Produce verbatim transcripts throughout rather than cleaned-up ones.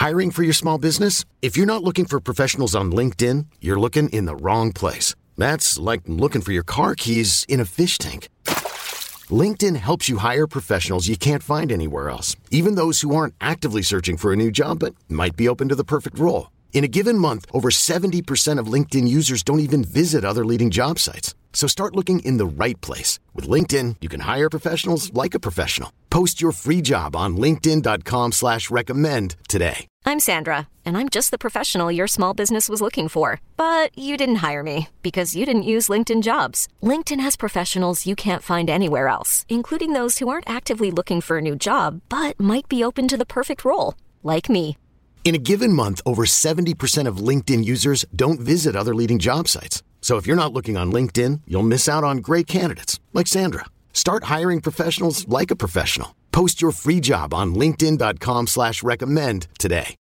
Hiring for your small business? If you're not looking for professionals on LinkedIn, you're looking in the wrong place. That's like looking for your car keys in a fish tank. LinkedIn helps you hire professionals you can't find anywhere else, even those who aren't actively searching for a new job but might be open to the perfect role. In a given month, over seventy percent of LinkedIn users don't even visit other leading job sites. So start looking in the right place. With LinkedIn, you can hire professionals like a professional. Post your free job on linkedin.com slash recommend today. I'm Sandra, and I'm just the professional your small business was looking for. But you didn't hire me because you didn't use LinkedIn Jobs. LinkedIn has professionals you can't find anywhere else, including those who aren't actively looking for a new job, but might be open to the perfect role, like me. In a given month, over seventy percent of LinkedIn users don't visit other leading job sites. So if you're not looking on LinkedIn, you'll miss out on great candidates like Sandra. Start hiring professionals like a professional. Post your free job on linkedin.com slash recommend today.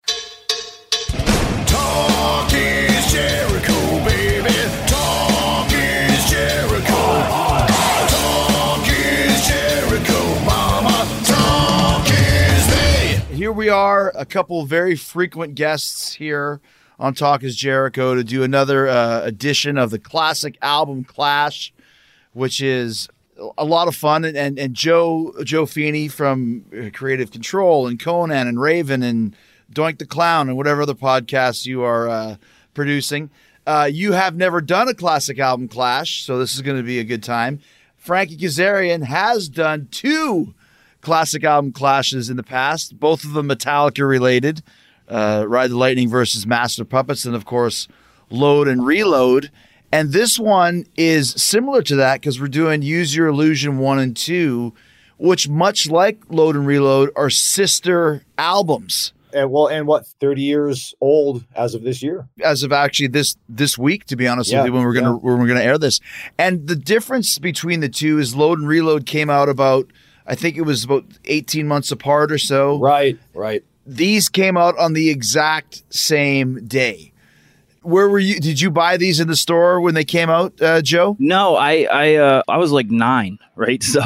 Talk is Jericho, baby. Talk is Jericho. Talk is Jericho, mama. Talk is me. Here we are, a couple very frequent guests here on Talk is Jericho to do another uh, edition of the classic album Clash, which is a lot of fun. And, and, and Joe Joe Feeney from Creative Control and Conan and Raven and Doink the Clown and whatever other podcasts you are uh, producing. Uh, you have never done a classic album Clash, so this is going to be a good time. Frankie Kazarian has done two classic album clashes in the past, both of them Metallica related. Uh, Ride the Lightning versus Master Puppets, and of course, Load and Reload. And this one is similar to that because we're doing Use Your Illusion one and two, which, much like Load and Reload, are sister albums. And well, and what, thirty years old as of this year? As of actually this this week, to be honest yeah, with you, when we're gonna yeah. when we're gonna air this. And the difference between the two is Load and Reload came out about, I think it was about eighteen months apart or so. Right, right. These came out on the exact same day. Where were you? Did you buy these in the store when they came out, uh, Joe? No, I I uh, I was like nine, right? So,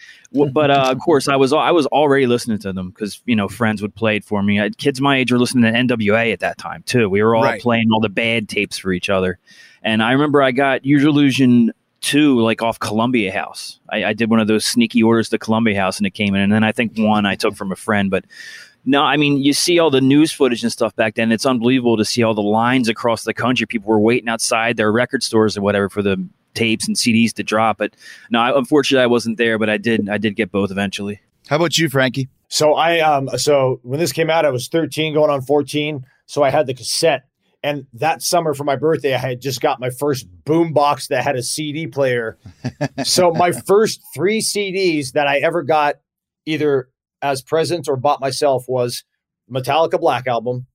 but uh, of course, I was I was already listening to them because you know friends would play it for me. I had kids my age were listening to N W A at that time too. We were all right. playing all the bad tapes for each other, and I remember I got Use Your Illusion two like off Columbia House. I, I did one of those sneaky orders to Columbia House, and it came in. And then I think one I took from a friend, but. No, I mean, you see all the news footage and stuff back then. It's unbelievable to see all the lines across the country. People were waiting outside their record stores or whatever for the tapes and C Ds to drop. But no, I, unfortunately, I wasn't there, but I did. I did get both eventually. How about you, Frankie? So I um so when this came out, I was thirteen, going on fourteen. So I had the cassette, and that summer for my birthday, I had just got my first boom box that had a C D player. So my first three C Ds that I ever got, either as presents or bought myself, was Metallica Black Album,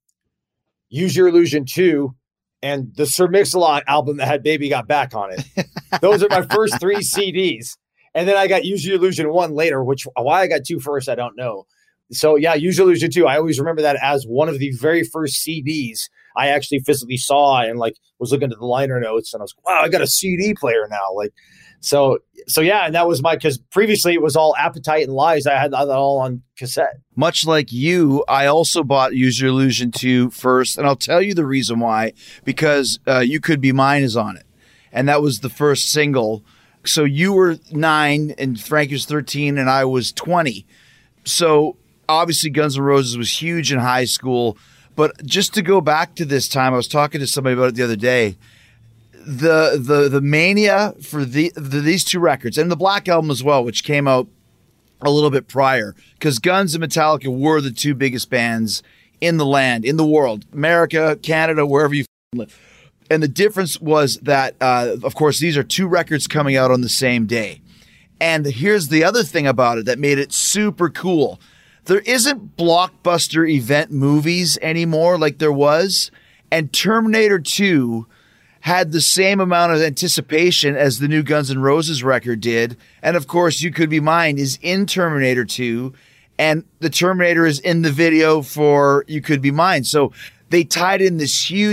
Use Your Illusion two, and the Sir Mix-a-Lot album that had Baby Got Back on it. Those are my first three C Ds. And then I got Use Your Illusion one later, which why I got two first, I don't know. So yeah, Use Your Illusion two, I always remember that as one of the very first C Ds I actually physically saw and like was looking at the liner notes and I was like, wow, I got a C D player now. Like, So, so yeah, and that was my, because previously it was all Appetite and Lies. I had that all on cassette. Much like you, I also bought Use Your Illusion two first, and I'll tell you the reason why, because uh, You Could Be Mine is on it, and that was the first single. So you were nine, and Frankie was thirteen, and I was twenty. So obviously Guns N' Roses was huge in high school, but just to go back to this time, I was talking to somebody about it the other day. The the the mania for the, the these two records and the Black Album as well, which came out a little bit prior, because Guns and Metallica were the two biggest bands in the land, in the world, America, Canada, wherever you live. And the difference was that, uh, of course, these are two records coming out on the same day. And here's the other thing about it that made it super cool. There isn't blockbuster event movies anymore like there was, and Terminator two had the same amount of anticipation as the new Guns N' Roses record did. And of course, You Could Be Mine is in Terminator two, and the Terminator is in the video for You Could Be Mine. So they tied in this huge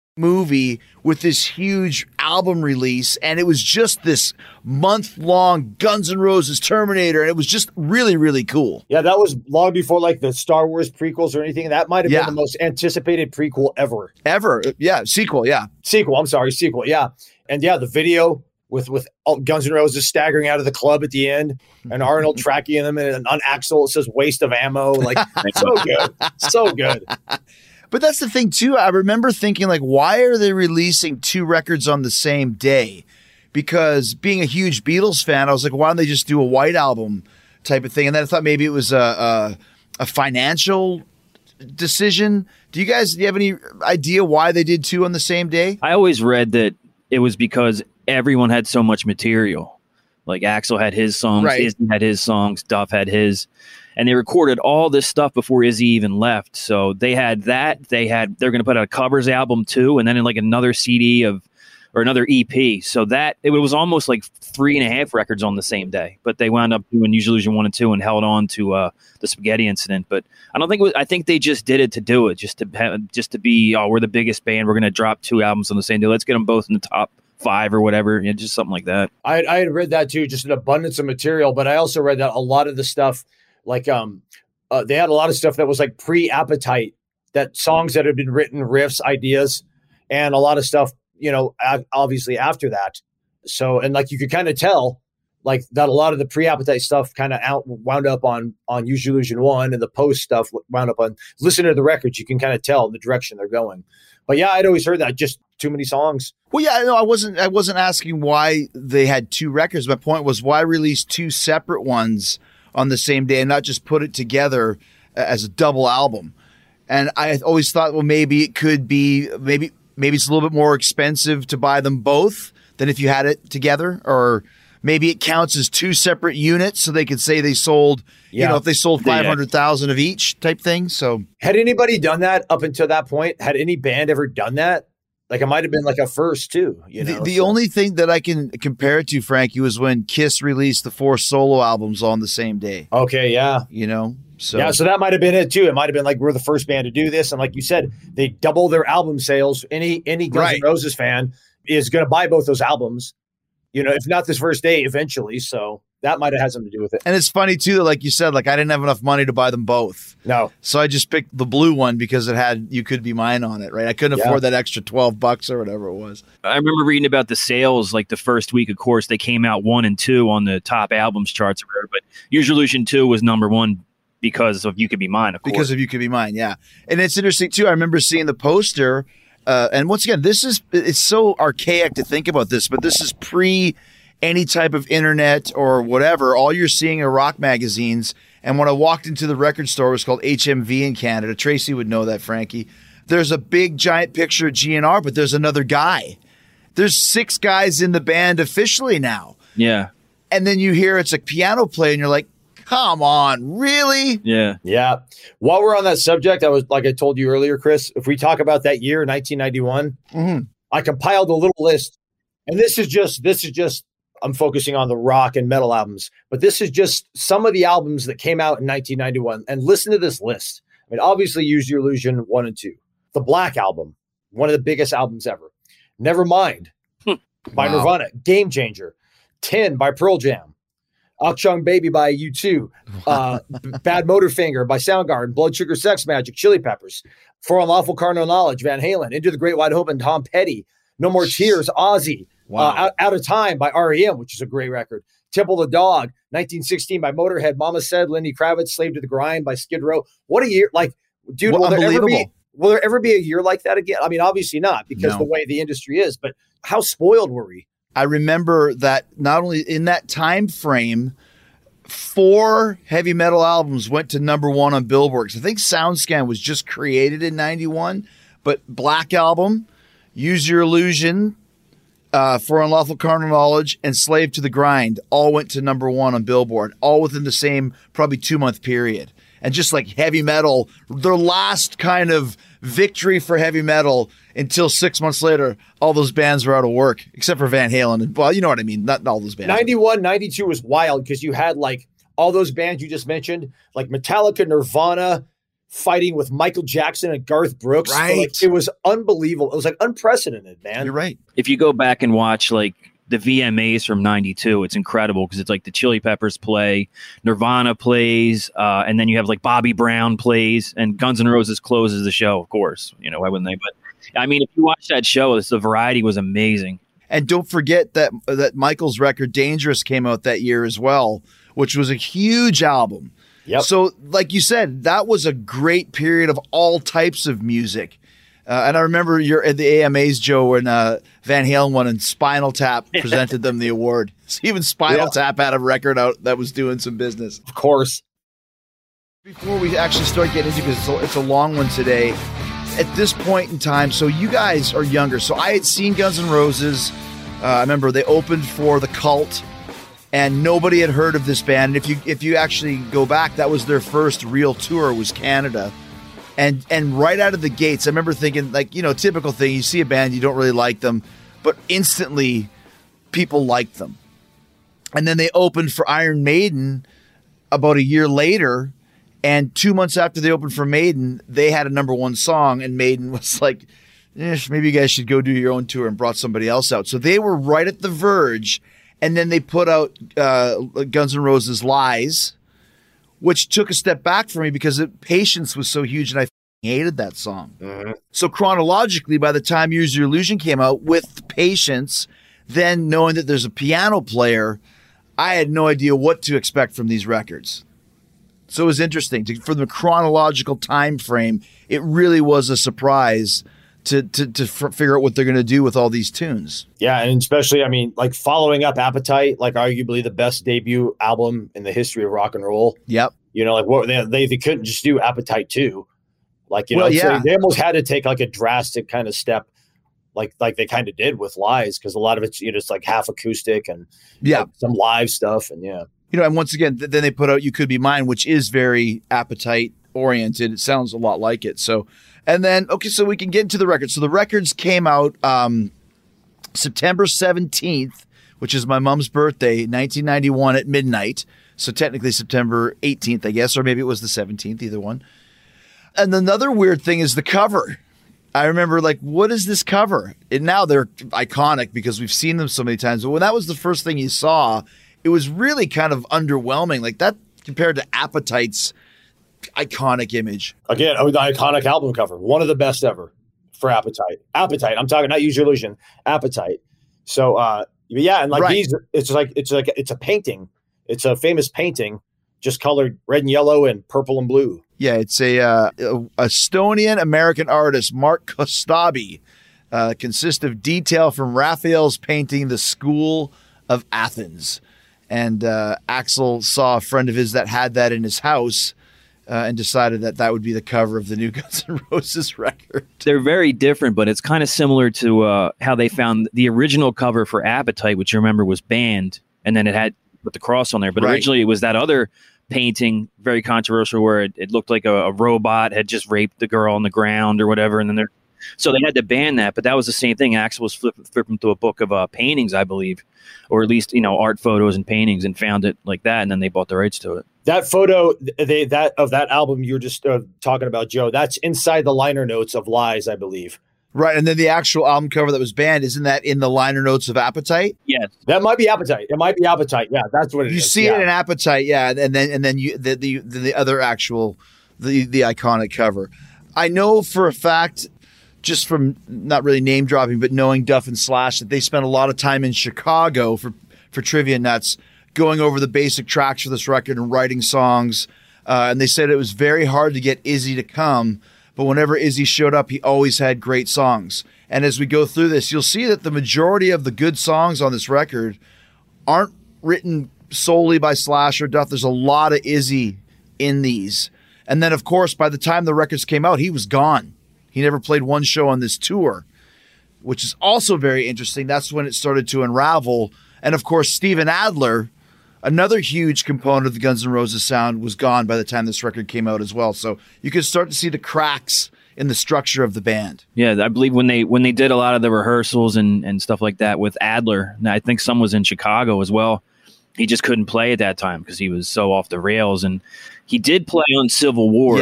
movie with this huge album release, and it was just this month-long Guns N' Roses Terminator, and it was just really, really cool. Yeah, that was long before like the Star Wars prequels or anything. That might have Yeah. been the most anticipated prequel ever. Ever. Yeah, sequel, yeah. Sequel, I'm sorry, sequel, yeah. And yeah, the video with with all- Guns N' Roses staggering out of the club at the end, and Arnold tracking them, and on Axl it says waste of ammo. Like, so good. So good. But that's the thing, too. I remember thinking, like, why are they releasing two records on the same day? Because being a huge Beatles fan, I was like, why don't they just do a white album type of thing? And then I thought maybe it was a a, a financial decision. Do you guys do you have any idea why they did two on the same day? I always read that it was because everyone had so much material. Like Axl had his songs, Right. Izzy had his songs, Duff had his. And they recorded all this stuff before Izzy even left. So they had that. They had they're going to put out a covers album too, and then in like another C D of or another E P. So that it was almost like three and a half records on the same day. But they wound up doing Use Your Illusion one and two and held on to uh, the Spaghetti Incident. But I don't think it was, I think they just did it to do it, just to have, just to be oh we're the biggest band. We're going to drop two albums on the same day. Let's get them both in the top five or whatever. You know, just something like that. I, I had read that too, just an abundance of material. But I also read that a lot of the stuff, like um, uh, they had a lot of stuff that was like pre-Appetite, that songs that had been written, riffs, ideas, and a lot of stuff, you know, a- obviously after that. So, and like you could kind of tell, like that a lot of the pre-Appetite stuff kind of out wound up on on Use Your Illusion one, and the post stuff wound up on. Listen to the records, you can kind of tell the direction they're going. But yeah, I'd always heard that just too many songs. Well, yeah, no, I wasn't. I wasn't asking why they had two records. My point was why release two separate ones on the same day and not just put it together as a double album. And I always thought, well, maybe it could be, maybe maybe it's a little bit more expensive to buy them both than if you had it together, or maybe it counts as two separate units, so they could say they sold, you Yeah. know, if they sold Yeah. five hundred thousand of each type thing. So Had anybody done that up until that point? Had any band ever done that? Like it might have been like a first too. You know, the, the so- only thing that I can compare it to, Frankie, was when Kiss released the four solo albums on the same day. Okay, yeah. You know, so Yeah, so that might have been it too. It might have been like we're the first band to do this, and like you said, they double their album sales. Any any Guns Right. N' Roses fan is going to buy both those albums. You know, if not this first day, eventually. So that might have had something to do with it. and it's funny too that, like you said, like I didn't have enough money to buy them both, No, so I just picked the blue one because it had "You Could Be Mine" on it. Right, I couldn't Yeah. afford that extra twelve bucks or whatever it was. I remember reading about the sales like the first week. Of course, they came out one and two on the top albums charts or whatever, but Use Your Illusion two was number one because of You Could Be Mine, of course. Because of "You Could Be Mine," yeah. And it's interesting too. I remember seeing the poster, uh, and once again, this is it's so archaic to think about this, but this is pre any type of internet or whatever. All you're seeing are rock magazines. And when I walked into the record store, it was called H M V in Canada. Tracy would know that, Frankie. There's a big giant picture of G N R, but there's another guy. There's six guys in the band officially now. yeah, And then you hear it's a piano play, and you're like, come on, really? yeah. yeah. While we're on that subject, I was like I told you earlier, Chris. If we talk about that year, nineteen ninety-one, Mhm. I compiled a little list, and this is just this is just. I'm focusing on the rock and metal albums, but this is just some of the albums that came out in nineteen ninety-one. And listen to this list. I mean, obviously, Use Your Illusion one and two. The Black Album, one of the biggest albums ever. Nevermind by Wow. Nirvana. Game Changer. ten by Pearl Jam. Akshung Baby by U two. Uh, B- Bad Motorfinger by Soundgarden. Blood Sugar Sex Magic, Chili Peppers. For Unlawful Carnal Knowledge, Van Halen. Into the Great Wide Open, Tom Petty. No More Tears, Ozzy. Wow. Uh, out, Out of Time by R E M, which is a great record. Temple of the Dog, nineteen sixteen by Motorhead. Mama Said, Lenny Kravitz, Slave to the Grind by Skid Row. What a year. Like, dude, What- will there, ever be, unbelievable. will there ever be a year like that again? I mean, obviously not, because No. the way the industry is, but how spoiled were we? I remember that not only in that time frame, four heavy metal albums went to number one on Billboard. 'Cause I think SoundScan was just created in ninety-one, but Black Album, Use Your Illusion, uh, For Unlawful Carnal Knowledge, and Slave to the Grind all went to number one on Billboard, all within the same probably two month period. And just like heavy metal, their last kind of victory for heavy metal until six months later, all those bands were out of work, except for Van Halen. And, well, you know what I mean? Not all those bands. ninety-one, ninety-two was wild because you had like all those bands you just mentioned, like Metallica, Nirvana, fighting with Michael Jackson and Garth Brooks. Right. Like, it was unbelievable. It was like unprecedented, man. You're right. If you go back and watch like the V M As from ninety-two, it's incredible because it's like the Chili Peppers play, Nirvana plays, uh, and then you have like Bobby Brown plays, and Guns N' Roses closes the show, of course. You know, why wouldn't they? But I mean, if you watch that show, it's, the variety was amazing. And don't forget that that Michael's record Dangerous came out that year as well, which was a huge album. Yep. So like you said, that was a great period of all types of music. Uh, and I remember you're at the A M As, Joe, when uh, Van Halen won and Spinal Tap presented them the award. So even Spinal Yeah. Tap had a record out that was doing some business. Of course. Before we actually start getting into, because it's a, it's a long one today, at this point in time, so you guys are younger. So I had seen Guns N' Roses. Uh, I remember they opened for The Cult, and nobody had heard of this band. And if you if you actually go back, that was their first real tour, was Canada. And and right out of the gates, I remember thinking, like, you know, typical thing, you see a band, you don't really like them, but instantly people liked them. And then they opened for Iron Maiden about a year later, and two months after they opened for Maiden, they had a number one song, and Maiden was like, eh, maybe you guys should go do your own tour, and brought somebody else out. So they were right at the verge, and then they put out uh, Guns N' Roses' Lies, which took a step back for me because it, Patience was so huge, and I hated that song. Mm-hmm. So chronologically, by the time Use Your Illusion came out with Patience, then knowing that there's a piano player, I had no idea what to expect from these records. So it was interesting. To, for the chronological time frame, it really was a surprise to to, to f- figure out what they're going to do with all these tunes. Yeah, and especially, I mean, like following up Appetite, like arguably the best debut album in the history of rock and roll. Yep. You know, like what they they, they couldn't just do Appetite two. Like, you Well, know, so yeah. they almost had to take like a drastic kind of step, like like they kind of did with Lies, because a lot of it's, you know, it's like half acoustic and Yeah. like, some live stuff, and yeah. You know, and once again, th- then they put out You Could Be Mine, which is very Appetite oriented. It sounds a lot like it. So, and then, okay, so we can get into the records. So the records came out um, September seventeenth, which is my mom's birthday, nineteen ninety-one at midnight. So technically September eighteenth, I guess, or maybe it was the seventeenth, either one. And another weird thing is the cover. I remember, like, what is this cover? And now they're iconic because we've seen them so many times. But when that was the first thing you saw, it was really kind of underwhelming. Like that compared to Appetite's iconic image. Again, oh, the iconic album cover, one of the best ever for Appetite. Appetite. I'm talking not Use Your Illusion. Appetite. So, uh, yeah, and like Right. these, it's like it's like it's a painting. It's a famous painting, just colored red and yellow and purple and blue. Yeah, it's a, uh, a Estonian American artist, Mark Kostabi. Uh, consists of detail from Raphael's painting, The School of Athens. And uh, Axl saw a friend of his that had that in his house uh, and decided that that would be the cover of the new Guns N' Roses record. They're very different, but it's kind of similar to uh, how they found the original cover for Appetite, which you remember was banned, and then it had put the cross on there. But Right. originally it was that other painting, very controversial, where it, it looked like a, a robot had just raped the girl on the ground or whatever, and then they're so they had to ban that. But that was the same thing. Axl was flip, flipping through a book of uh, paintings, I believe, or at least, you know, art photos and paintings, and found it like that, and then they bought the rights to it. That photo, they that of that album you were just uh, talking about, Joe. That's inside the liner notes of Lies, I believe. Right, and then the actual album cover that was banned, isn't that in the liner notes of Appetite? Yes. That might be Appetite. It might be Appetite. Yeah, that's what it You is. see yeah. it in Appetite, yeah, and then and then you the the the, the other actual the the iconic cover. I know for a fact, just from not really name dropping, but knowing Duff and Slash, that they spent a lot of time in Chicago for for Trivia Nuts, going over the basic tracks for this record and writing songs. Uh, and they said it was very hard to get Izzy to come, but whenever Izzy showed up, he always had great songs. And as we go through this, you'll see that the majority of the good songs on this record aren't written solely by Slash or Duff. There's a lot of Izzy in these. And then, of course, by the time the records came out, he was gone. He never played one show on this tour, which is also very interesting. That's when it started to unravel. And, of course, Steven Adler, another huge component of the Guns N' Roses sound, was gone by the time this record came out as well. So you could start to see the cracks in the structure of the band. Yeah, I believe when they when they did a lot of the rehearsals and, and stuff like that with Adler, and I think some was in Chicago as well, he just couldn't play at that time because he was so off the rails. And he did play on Civil War, Yeah.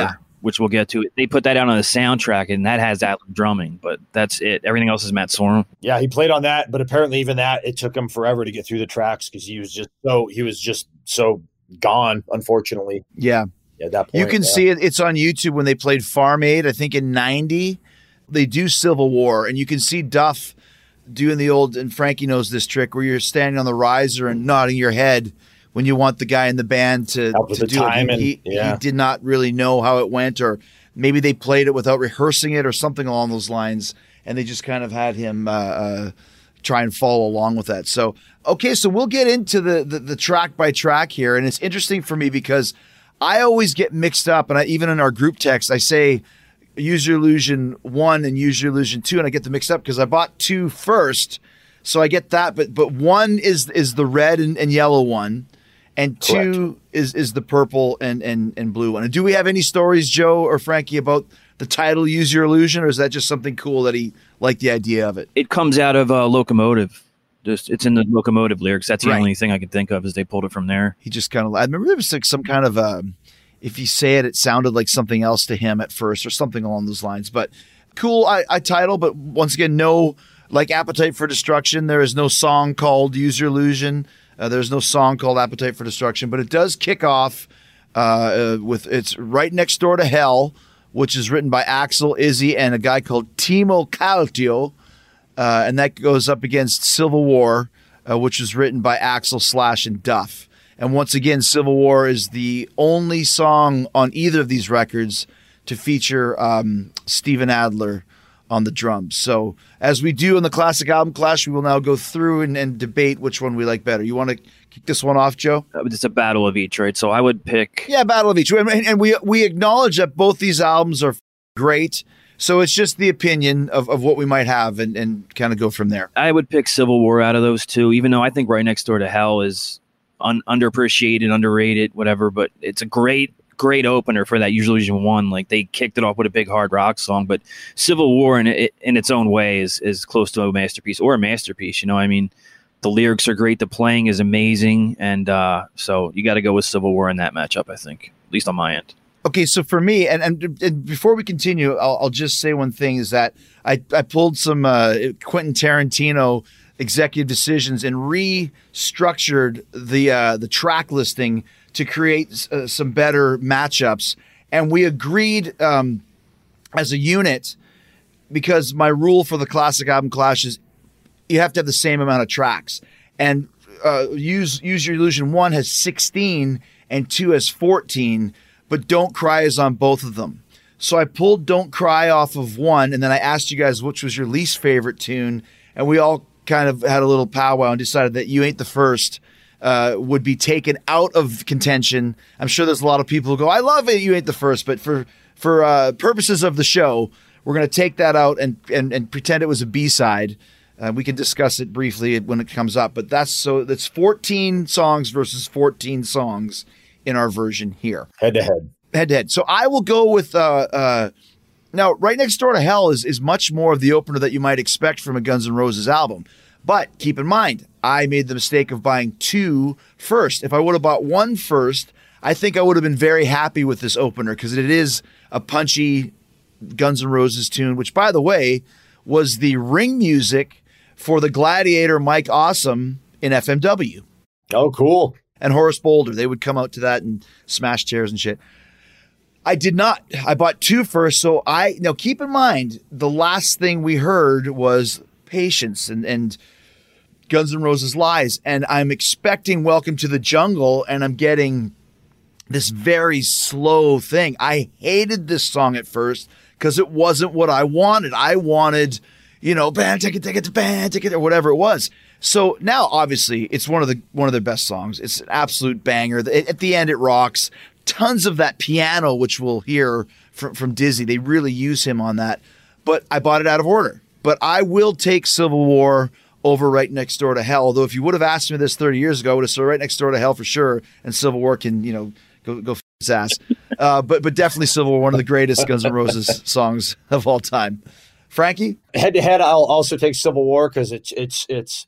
which we'll get to. They put that out on the soundtrack, and that has that drumming, but that's it. Everything else is Matt Sorum. Yeah, he played on that, but apparently even that, it took him forever to get through the tracks because he was just so he was just so gone, unfortunately. Yeah. At that point, you can yeah. see it. It's on YouTube when they played Farm Aid, I think in ninety. They do Civil War, and you can see Duff doing the old, and Frankie knows this trick, where you're standing on the riser and nodding your head when you want the guy in the band to, Help with to the do time it. and- He, yeah. he did not really know how it went, or maybe they played it without rehearsing it or something along those lines, and they just kind of had him uh, uh, try and follow along with that. So, okay, so we'll get into the, the, the track by track here, and it's interesting for me because I always get mixed up, and I, even in our group text, I say Use Your Illusion one and Use Your Illusion two, and I get them mixed up because I bought two first, so I get that, but but one is is the red and, and yellow one, and two is is the purple and, and, and blue one. And do we have any stories, Joe or Frankie, about the title Use Your Illusion, or is that just something cool that he liked the idea of it? It comes out of uh, Locomotive. Just it's in the Locomotive lyrics. That's the Right. only thing I can think of is they pulled it from there. He just kind of, I remember there was like some kind of, um, if you say it, it sounded like something else to him at first or something along those lines. But cool I, I title, but once again, no, like Appetite for Destruction, there is no song called Use Your Illusion. Uh, there's no song called Appetite for Destruction, but it does kick off uh, uh, with, it's Right Next Door to Hell, which is written by Axel, Izzy, and a guy called Timo Kaltio. Uh, and that goes up against Civil War, uh, which was written by Axel, Slash, and Duff. And once again, Civil War is the only song on either of these records to feature um, Steven Adler on the drums. So as we do in the Classic Album Clash, we will now go through and, and debate which one we like better. You want to kick this one off, Joe? Uh, It's a battle of each, right? So I would pick. Yeah, battle of each. And, and we we acknowledge that both these albums are great. So it's just the opinion of, of what we might have and, and kind of go from there. I would pick Civil War out of those two, even though I think Right Next Door to Hell is un- underappreciated, underrated, whatever. But it's a great, great opener for that Use Your Illusion one. Like they kicked it off with a big hard rock song, but Civil War in it, in its own way is is close to a masterpiece or a masterpiece. You know, I mean, the lyrics are great, the playing is amazing, and uh, so you got to go with Civil War in that matchup. I think, at least on my end. Okay, so for me, and, and, and before we continue, I'll, I'll just say one thing is that I, I pulled some uh, Quentin Tarantino executive decisions and restructured the uh, the track listing to create uh, some better matchups. And we agreed um, as a unit, because my rule for the Classic Album Clash is you have to have the same amount of tracks. And uh, Use, Use Your Illusion one has sixteen and two has fourteen, but Don't Cry is on both of them. So I pulled Don't Cry off of one, and then I asked you guys which was your least favorite tune, and we all kind of had a little powwow and decided that You Ain't the First uh, would be taken out of contention. I'm sure there's a lot of people who go, I love it, You Ain't the First, but for for uh, purposes of the show, we're going to take that out and, and, and pretend it was a B-side. Uh, we can discuss it briefly when it comes up, but that's so that's fourteen songs versus fourteen songs in our version here. Head to head. Head to head. So I will go with uh, uh, now Right Next Door to Hell is is much more of the opener that you might expect from a Guns N' Roses album. But keep in mind, I made the mistake of buying two first. If I would have bought one first, I think I would have been very happy with this opener because it is a punchy Guns N' Roses tune, which, by the way, was the ring music for the Gladiator Mike Awesome in F M W. Oh, cool. And Horace Boulder. They would come out to that and smash chairs and shit. I did not. I bought two first. So I, now keep in mind, the last thing we heard was Patience and, and Guns N' Roses Lies. And I'm expecting Welcome to the Jungle, and I'm getting this very slow thing. I hated this song at first because it wasn't what I wanted. I wanted, you know, band ticket, ticket, band ticket, or whatever it was. So now, obviously, it's one of the one of their best songs. It's an absolute banger. At the end, it rocks. Tons of that piano, which we'll hear from, from Dizzy. They really use him on that. But I bought it out of order. But I will take Civil War over Right Next Door to Hell. Although if you would have asked me this thirty years ago, I would have said Right Next Door to Hell for sure, and Civil War can, you know, go go f his ass. Uh, but but definitely Civil War, one of the greatest Guns N' Roses songs of all time. Frankie? Head to head, I'll also take Civil War because it's it's it's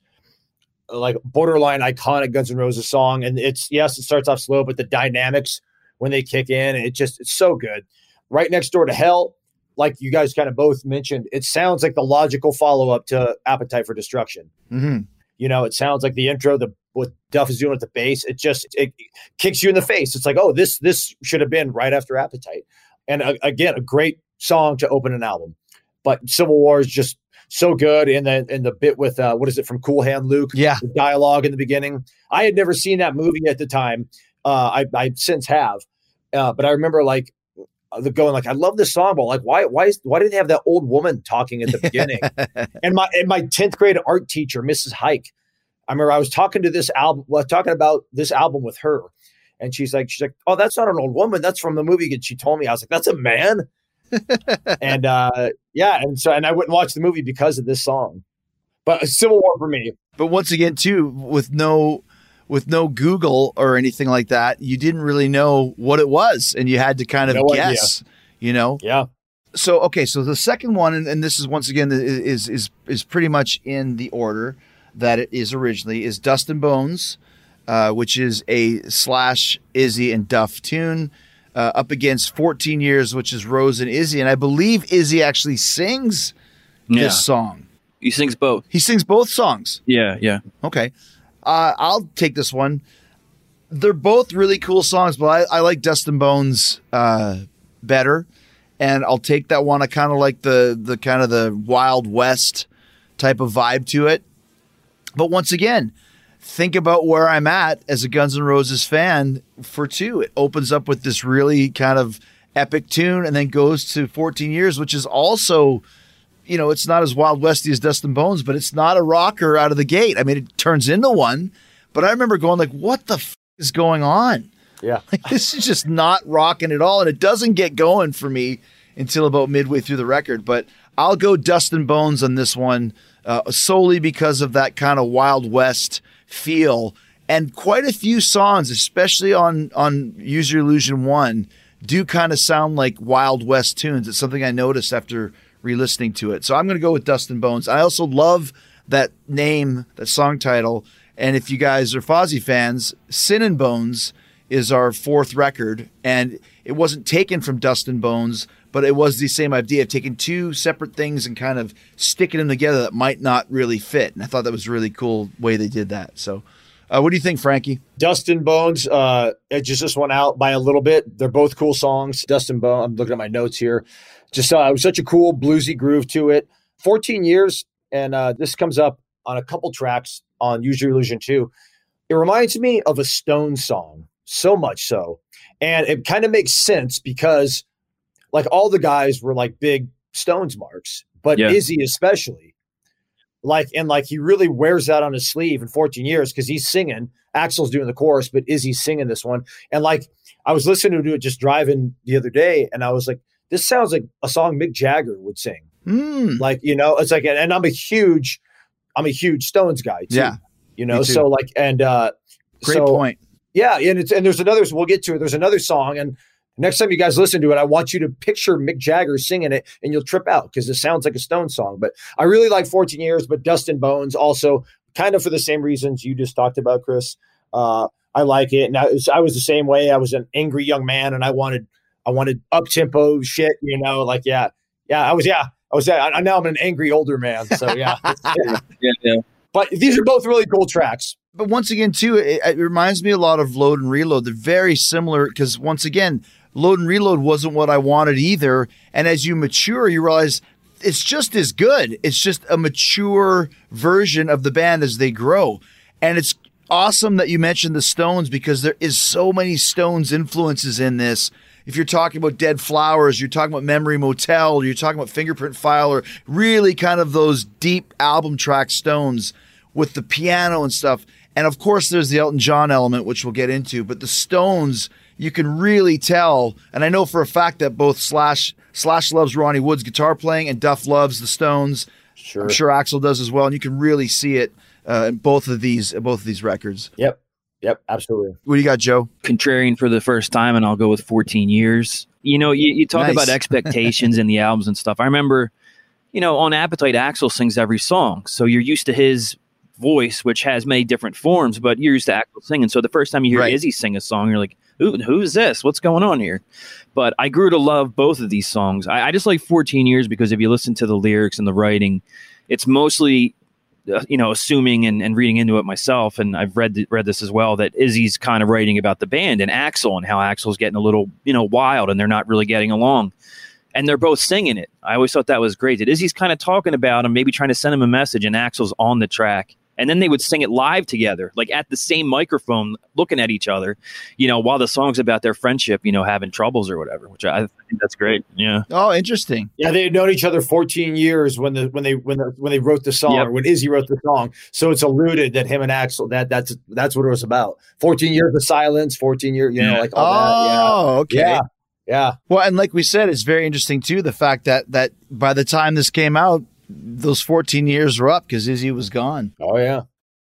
like borderline iconic Guns N' Roses song, and it's yes, it starts off slow, but the dynamics when they kick in, it just it's so good. Right Next Door to Hell, like you guys kind of both mentioned, it sounds like the logical follow-up to Appetite for Destruction. Mm-hmm. You know, it sounds like the intro, the what Duff is doing with the bass, it just it kicks you in the face. It's like, oh, this this should have been right after Appetite. And uh, again, a great song to open an album. But Civil War is just so good. And then and the bit with uh, what is it from Cool Hand Luke? Yeah, the dialogue in the beginning. I had never seen that movie at the time. Uh, I I since have, uh, but I remember like the going like, I love this song, but like, why why is why did they have that old woman talking at the beginning? and my and my tenth grade art teacher, Missus Hike, I remember I was talking to this album, well, talking about this album with her, and she's like, she's like, oh, that's not an old woman, that's from the movie. And she told me, I was like, that's a man. and uh, yeah, and so and I wouldn't watch the movie because of this song. But Civil War for me. But once again, too, with no with no Google or anything like that, you didn't really know what it was, and you had to kind of no guess. Idea. You know, yeah. So okay, so the second one, and, and this is once again is is is pretty much in the order that it is originally, is Dust and Bones, uh, which is a Slash, Izzy, and Duff tune, uh, up against fourteen years, which is Rose and Izzy, and I believe Izzy actually sings Yeah. this song. He sings both. He sings both songs. Yeah, yeah. Okay. Uh, I'll take this one. They're both really cool songs, but I, I like Dust and Bones uh, better. And I'll take that one. I kind of like the the kind of the Wild West type of vibe to it. But once again, think about where I'm at as a Guns N' Roses fan for two. It opens up with this really kind of epic tune and then goes to fourteen years, which is also, you know, it's not as Wild Westy as Dust and Bones, but it's not a rocker out of the gate. I mean, it turns into one, but I remember going like, what the f- is going on? Yeah. Like, this is just not rocking at all. And it doesn't get going for me until about midway through the record, but I'll go Dust and Bones on this one uh, solely because of that kind of Wild West feel. And quite a few songs, especially on, on Use Your Illusion one, do kind of sound like Wild West tunes. It's something I noticed after re-listening to it. So I'm going to go with Dust and Bones. I also love that name, that song title. And if you guys are Fozzy fans, Sin and Bones is our fourth record. And it wasn't taken from Dust and Bones, but it was the same idea of taking two separate things and kind of sticking them together that might not really fit. And I thought that was a really cool way they did that. So uh, what do you think, Frankie? Dust and Bones, uh, it just, just went out by a little bit. They're both cool songs. Dust and Bones, I'm looking at my notes here. Just uh, it was such a cool bluesy groove to it. fourteen years, and uh, this comes up on a couple tracks on Use Your Illusion two. It reminds me of a Stones song, so much so. And it kind of makes sense because like all the guys were like big Stones marks, but Yeah. Izzy especially. Like, and like he really wears that on his sleeve in fourteen years because he's singing. Axl's doing the chorus, but Izzy's singing this one. And like I was listening to it just driving the other day, and I was like, this sounds like a song Mick Jagger would sing. Mm. Like, you know, it's like, and I'm a huge, I'm a huge Stones guy too. Yeah, You know, me too. so like, and uh, Great so, point. Yeah. And it's, and there's another, we'll get to it. There's another song. And next time you guys listen to it, I want you to picture Mick Jagger singing it and you'll trip out because it sounds like a Stones song. But I really like fourteen years, but Dust and Bones also kind of for the same reasons you just talked about, Chris. Uh, I like it. And I was, I was the same way. I was an angry young man and I wanted, I wanted up tempo shit, you know, like, yeah, yeah, I was, yeah, I was, yeah, I, now I'm an angry older man. So yeah. yeah. Yeah, yeah. But these are both really cool tracks. But once again, too, it, it reminds me a lot of Load and Reload. They're very similar because once again, Load and Reload wasn't what I wanted either. And as you mature, you realize it's just as good. It's just a mature version of the band as they grow. And it's awesome that you mentioned the Stones because there is so many Stones influences in this. If you're talking about Dead Flowers, you're talking about Memory Motel, you're talking about Fingerprint File, or really kind of those deep album track Stones with the piano and stuff. And of course, there's the Elton John element, which we'll get into. But the Stones, you can really tell. And I know for a fact that both Slash Slash loves Ronnie Wood's guitar playing and Duff loves the Stones. Sure. I'm sure Axl does as well. And you can really see it uh, in both of these both of these records. Yep. Yep. Absolutely. What do you got, Joe? Contrarian for the first time, and I'll go with fourteen years. You know, you, you talk Nice. about expectations in the albums and stuff. I remember, you know, on Appetite, Axl sings every song. So you're used to his voice, which has many different forms, but you're used to Axl singing. So the first time you hear Right. Izzy sing a song, you're like, who who's this? What's going on here? But I grew to love both of these songs. I, I just like fourteen years because if you listen to the lyrics and the writing, it's mostly, uh, you know, assuming and, and reading into it myself. And I've read th- read this as well, that Izzy's kind of writing about the band and Axl and how Axl's getting a little, you know, wild and they're not really getting along. And they're both singing it. I always thought that was great. That Izzy's kind of talking about him, maybe trying to send him a message, and Axl's on the track. And then they would sing it live together, like at the same microphone, looking at each other, you know, while the song's about their friendship, you know, having troubles or whatever, which I think that's great. Yeah. Oh, interesting. Yeah, they had known each other fourteen years when the when they when the, when they wrote the song, Yep. or when Izzy wrote the song. So it's alluded that him and Axl, that that's that's what it was about. fourteen years of silence, fourteen years, you know, like all Oh, that. okay. Yeah. Yeah. Yeah. Well, and like we said, it's very interesting too, the fact that that by the time this came out, those fourteen years were up because Izzy was gone. Oh yeah.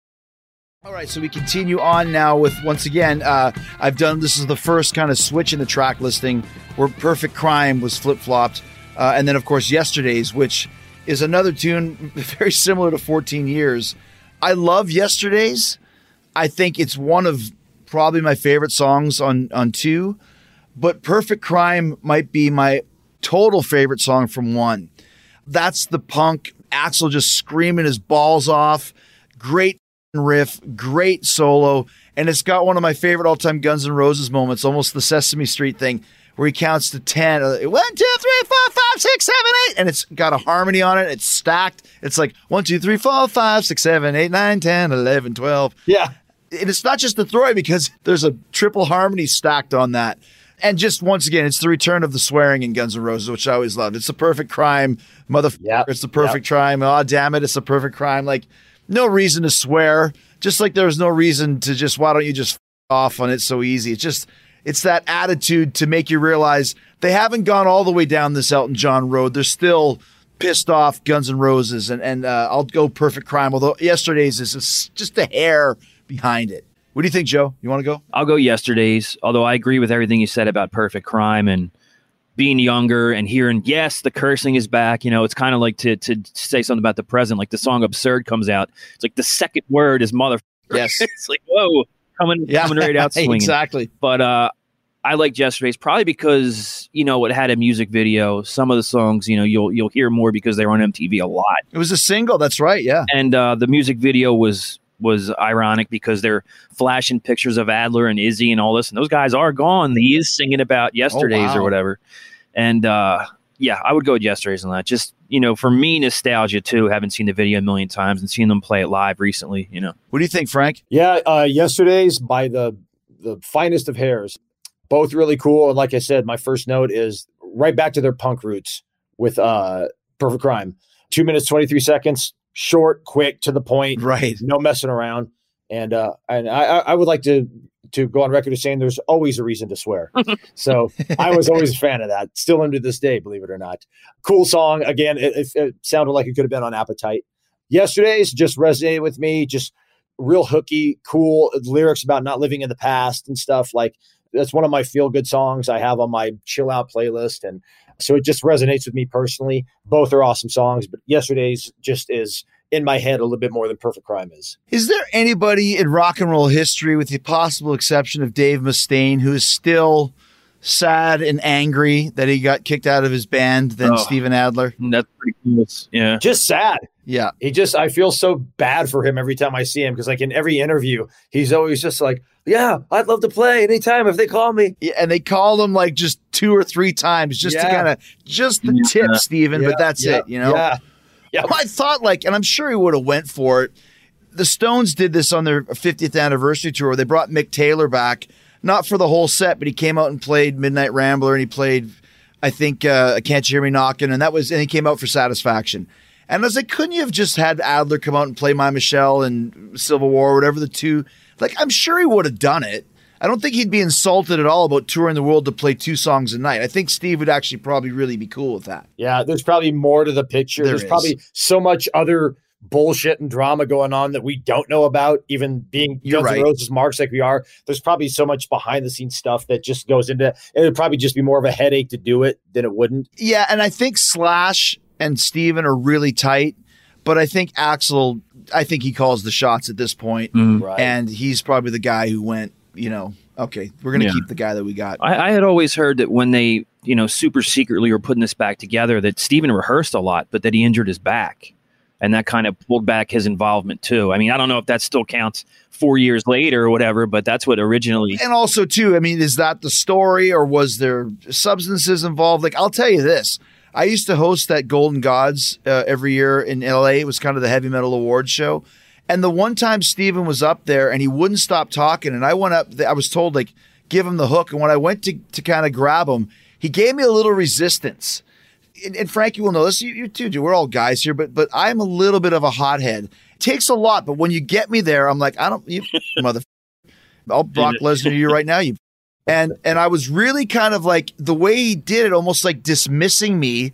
All right, so we continue on now with, once again, uh, I've done, this is the first kind of switch in the track listing where Perfect Crime was flip-flopped. Uh, and then, of course, Yesterday's, which is another tune very similar to fourteen years. I love Yesterday's. I think it's one of probably my favorite songs on, on two. But Perfect Crime might be my total favorite song from one. That's the punk, Axl just screaming his balls off. Great riff, great solo. And it's got one of my favorite all-time Guns N' Roses moments, almost the Sesame Street thing, where he counts to ten. One, two, three, four, five, six, seven, eight. And it's got a harmony on it. It's stacked. It's like one, two, three, four, five, six, seven, eight, nine, ten, eleven, twelve. Yeah. And it's not just the Throy because there's a triple harmony stacked on that. And just once again, it's the return of the swearing in Guns N' Roses, which I always loved. It's the perfect crime, motherfucker. Yep. It's the perfect Yep. crime. Oh, damn it, it's the perfect crime. Like, no reason to swear. Just like there was no reason to just, why don't you just f- off on it so easy? It's just, it's that attitude to make you realize they haven't gone all the way down this Elton John road. They're still pissed off Guns N' Roses. And, and uh, I'll go Perfect Crime, although Yesterday's is just a hair behind it. What do you think, Joe? You want to go? I'll go Yesterday's, although I agree with everything you said about Perfect Crime and being younger and hearing, yes, the cursing is back. You know, it's kind of like to to say something about the present, like the song Absurd comes out. It's like the second word is mother. Yes. It's like, whoa, coming, Yeah, coming right out swinging. exactly. But uh, I liked Yesterday's probably because, you know, it had a music video. Some of the songs, you know, you'll you'll hear more because they were on M T V a lot. It was a single. That's right. Yeah. And uh, the music video was was ironic because they're flashing pictures of Adler and Izzy and all this, and those guys are gone. He is singing about Yesterday's wow. or whatever. And uh, yeah, I would go with Yesterday's on that. Just, you know, for me, nostalgia too. Haven't seen the video a million times and seen them play it live recently. You know, What do you think, Frank? Yeah, uh, Yesterday's by the the finest of hairs. Both really cool. And like I said, my first note is right back to their punk roots with uh, Perfect Crime. Two minutes, twenty-three seconds, short, quick, to the point. Right. No messing around. And uh, and I, I would like to to go on record as saying there's always a reason to swear. So I was always a fan of that. Still into this day, believe it or not. Cool song. Again, it, it, it sounded like it could have been on Appetite. Yesterday's just resonated with me. Just real hooky, cool lyrics about not living in the past and stuff. Like, that's one of my feel good songs I have on my chill out playlist. And so it just resonates with me personally. Both are awesome songs, but Yesterday's just is in my head a little bit more than Perfect Crime is. Is there anybody in rock and roll history, with the possible exception of Dave Mustaine, who is still sad and angry that he got kicked out of his band than Oh. Steven Adler? that's pretty cool. It's- yeah. Just sad. Yeah. He just, I feel so bad for him every time I see him because, like, in every interview, he's always just like, yeah, I'd love to play anytime if they call me. Yeah, and they called him like just two or three times just to Yeah. kind of, just the Yeah. tip, Steven, Yeah, but that's yeah, it, you know? Yeah. Yeah. I thought like, and I'm sure he would have went for it. The Stones did this on their fiftieth anniversary tour. They brought Mick Taylor back, not for the whole set, but he came out and played Midnight Rambler, and he played, I think, uh, Can't You Hear Me Knocking, and that was, and he came out for Satisfaction. And I was like, couldn't you have just had Adler come out and play My Michelle and Civil War, whatever the two? Like, I'm sure he would have done it. I don't think he'd be insulted at all about touring the world to play two songs a night. I think Steve would actually probably really be cool with that. Yeah, there's probably more to the picture. There there's is. probably so much other bullshit and drama going on that we don't know about, even being You're Guns N' right. Roses marks like we are. There's probably so much behind the scenes stuff that just goes into it. Would probably just be more of a headache to do it than it wouldn't. Yeah, and I think Slash and Steven are really tight, but I think Axl, I think he calls the shots at this point, Right. and he's probably the guy who went, you know, Okay, we're gonna Yeah. keep the guy that we got. I, I had always heard that when they, you know, super secretly were putting this back together, that Steven rehearsed a lot, but that he injured his back. And that kind of pulled back his involvement too. I mean, I don't know if that still counts four years later or whatever, but that's what originally. And also, too, I mean, is that the story or was there substances involved? Like, I'll tell you this. I used to host that Golden Gods uh, every year in L A. It was kind of the heavy metal awards show. And the one time Steven was up there and he wouldn't stop talking. And I went up, I was told, like, give him the hook. And when I went to, to kind of grab him, he gave me a little resistance. And, and Frankie will know this. You, you too do. We're all guys here, but but I'm a little bit of a hothead. It takes a lot, but when you get me there, I'm like, I don't, you mother. I'll Brock Lesnar you right now. You and and I was really kind of like the way he did it, almost like dismissing me.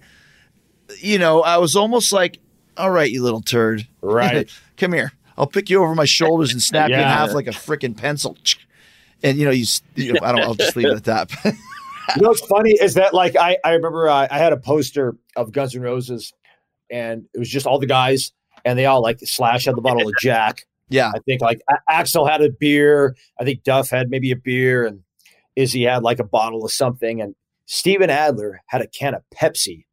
You know, I was almost like, all right, you little turd, Right. come here. I'll pick you over my shoulders and snap you in Yeah. half like a freaking pencil. And you know, you, you know, I don't. I'll just leave it at that. You know what's funny is that like I, I remember uh, I had a poster of Guns N' Roses, and it was just all the guys, and they all like Slash had the bottle of Jack. Yeah, I think like A- Axel had a beer. I think Duff had maybe a beer, and Izzy had like a bottle of something, and Steven Adler had a can of Pepsi.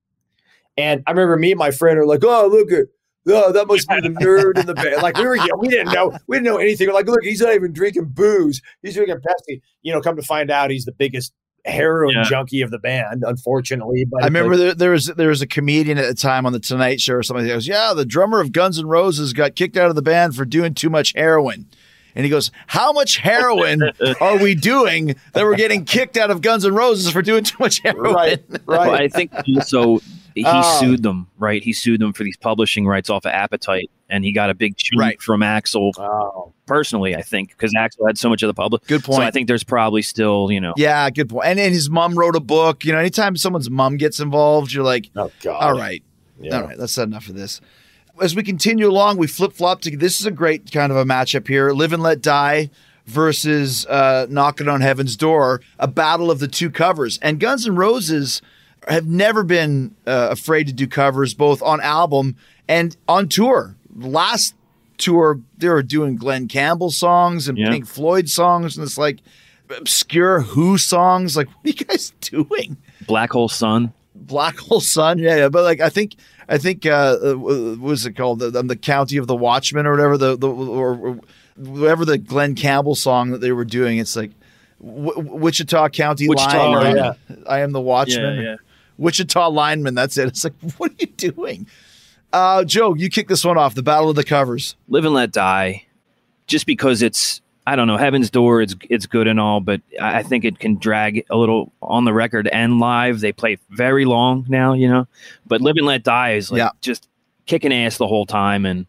And I remember me and my friend are like, "Oh, look at oh, that must be the nerd in the band." Like we were, we didn't know, we didn't know anything. We're like, "Look, he's not even drinking booze; he's drinking Pepsi." You know, come to find out, he's the biggest heroin Yeah. junkie of the band, unfortunately. But I remember like, there, there was there was a comedian at the time on the Tonight Show or something that goes, "Yeah, the drummer of Guns N' Roses got kicked out of the band for doing too much heroin." And he goes, "How much heroin are we doing that we're getting kicked out of Guns N' Roses for doing too much heroin?" right, Well, right. I think also he Oh. sued them, right? He sued them for these publishing rights off of Appetite, and he got a big cheat Right. from Axel Oh, personally, I think, because Axel had so much of the public. Good point. So I think there's probably still, you know, Yeah, good point. And, and his mom wrote a book. You know, anytime someone's mom gets involved, you're like, oh God! all right, Yeah. all right, that's enough of this. As we continue along, we flip flop to this is a great kind of a matchup here: Live and Let Die versus uh, Knocking on Heaven's Door, a battle of the two covers. And Guns N' Roses have never been uh, afraid to do covers, both on album and on tour. Last tour, they were doing Glenn Campbell songs and Yeah. Pink Floyd songs, and it's like obscure Who songs. Like, what are you guys doing? Black Hole Sun. Black Hole Sun, yeah, yeah. But like, I think, I think, uh, uh, what was it called? The, the County of the Watchmen or whatever. The the or, or whatever the Glenn Campbell song that they were doing. It's like w- Wichita County Wichita, Lineman. yeah. I am the Watchman. Yeah, yeah. Wichita Lineman. That's it. It's like, what are you doing? Uh, Joe, you kick this one off. The Battle of the Covers. Live and Let Die, just because it's, I don't know, Heaven's Door, it's it's good and all, but I I think it can drag a little on the record and live. They play very long now, you know, but Live and Let Die is like Yeah. just kicking ass the whole time. And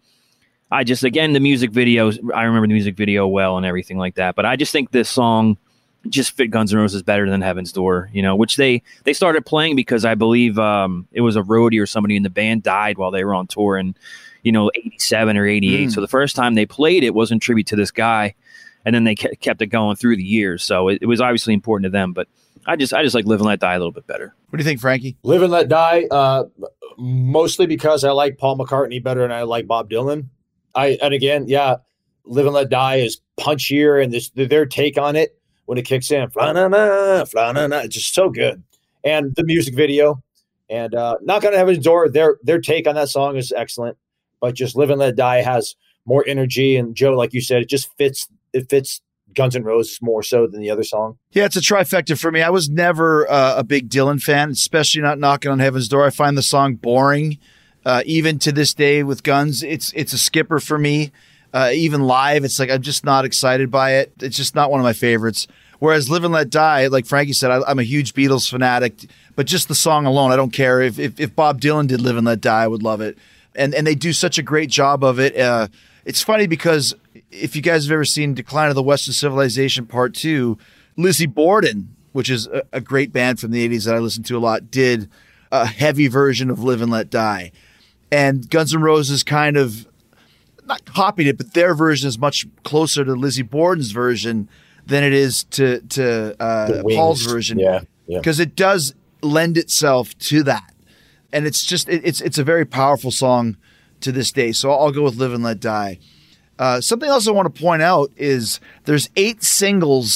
I just, again, the music videos, I remember the music video well and everything like that, but I just think this song just fit Guns N' Roses better than Heaven's Door, you know, which they, they started playing because I believe um, it was a roadie or somebody in the band died while they were on tour in, you know, eighty-seven or eighty-eight. Mm. So the first time they played it was in tribute to this guy, and then they ke- kept it going through the years. So it, it was obviously important to them, but I just I just like Live and Let Die a little bit better. What do you think, Frankie? Live and Let Die, uh, mostly because I like Paul McCartney better than I like Bob Dylan. I and again, yeah, Live and Let Die is punchier, and this their take on it when it kicks in, fla-na-na, fla-na-na, it's just so good. And the music video, and uh, Knock on Heaven's Door, their their take on that song is excellent. But just Live and Let Die has more energy, and Joe, like you said, it just fits. It fits Guns N' Roses more so than the other song. Yeah, it's a trifecta for me. I was never uh, a big Dylan fan, especially not Knocking on Heaven's Door. I find the song boring. Uh, even to this day with Guns, it's it's a skipper for me. Uh, even live, it's like I'm just not excited by it. It's just not one of my favorites. Whereas Live and Let Die, like Frankie said, I, I'm a huge Beatles fanatic, but just the song alone, I don't care. If, if if Bob Dylan did Live and Let Die, I would love it. And and they do such a great job of it. Uh, it's funny because if you guys have ever seen Decline of the Western Civilization Part Two, Lizzie Borden, which is a, a great band from the eighties that I listen to a lot, did a heavy version of Live and Let Die. And Guns N' Roses kind of not copied it, but their version is much closer to Lizzie Borden's version than it is to to uh, The Wings. Paul's version. Yeah, yeah. Because it does lend itself to that, and it's just it, it's it's a very powerful song to this day. So I'll go with Live and Let Die. Uh, something else I want to point out is there's eight singles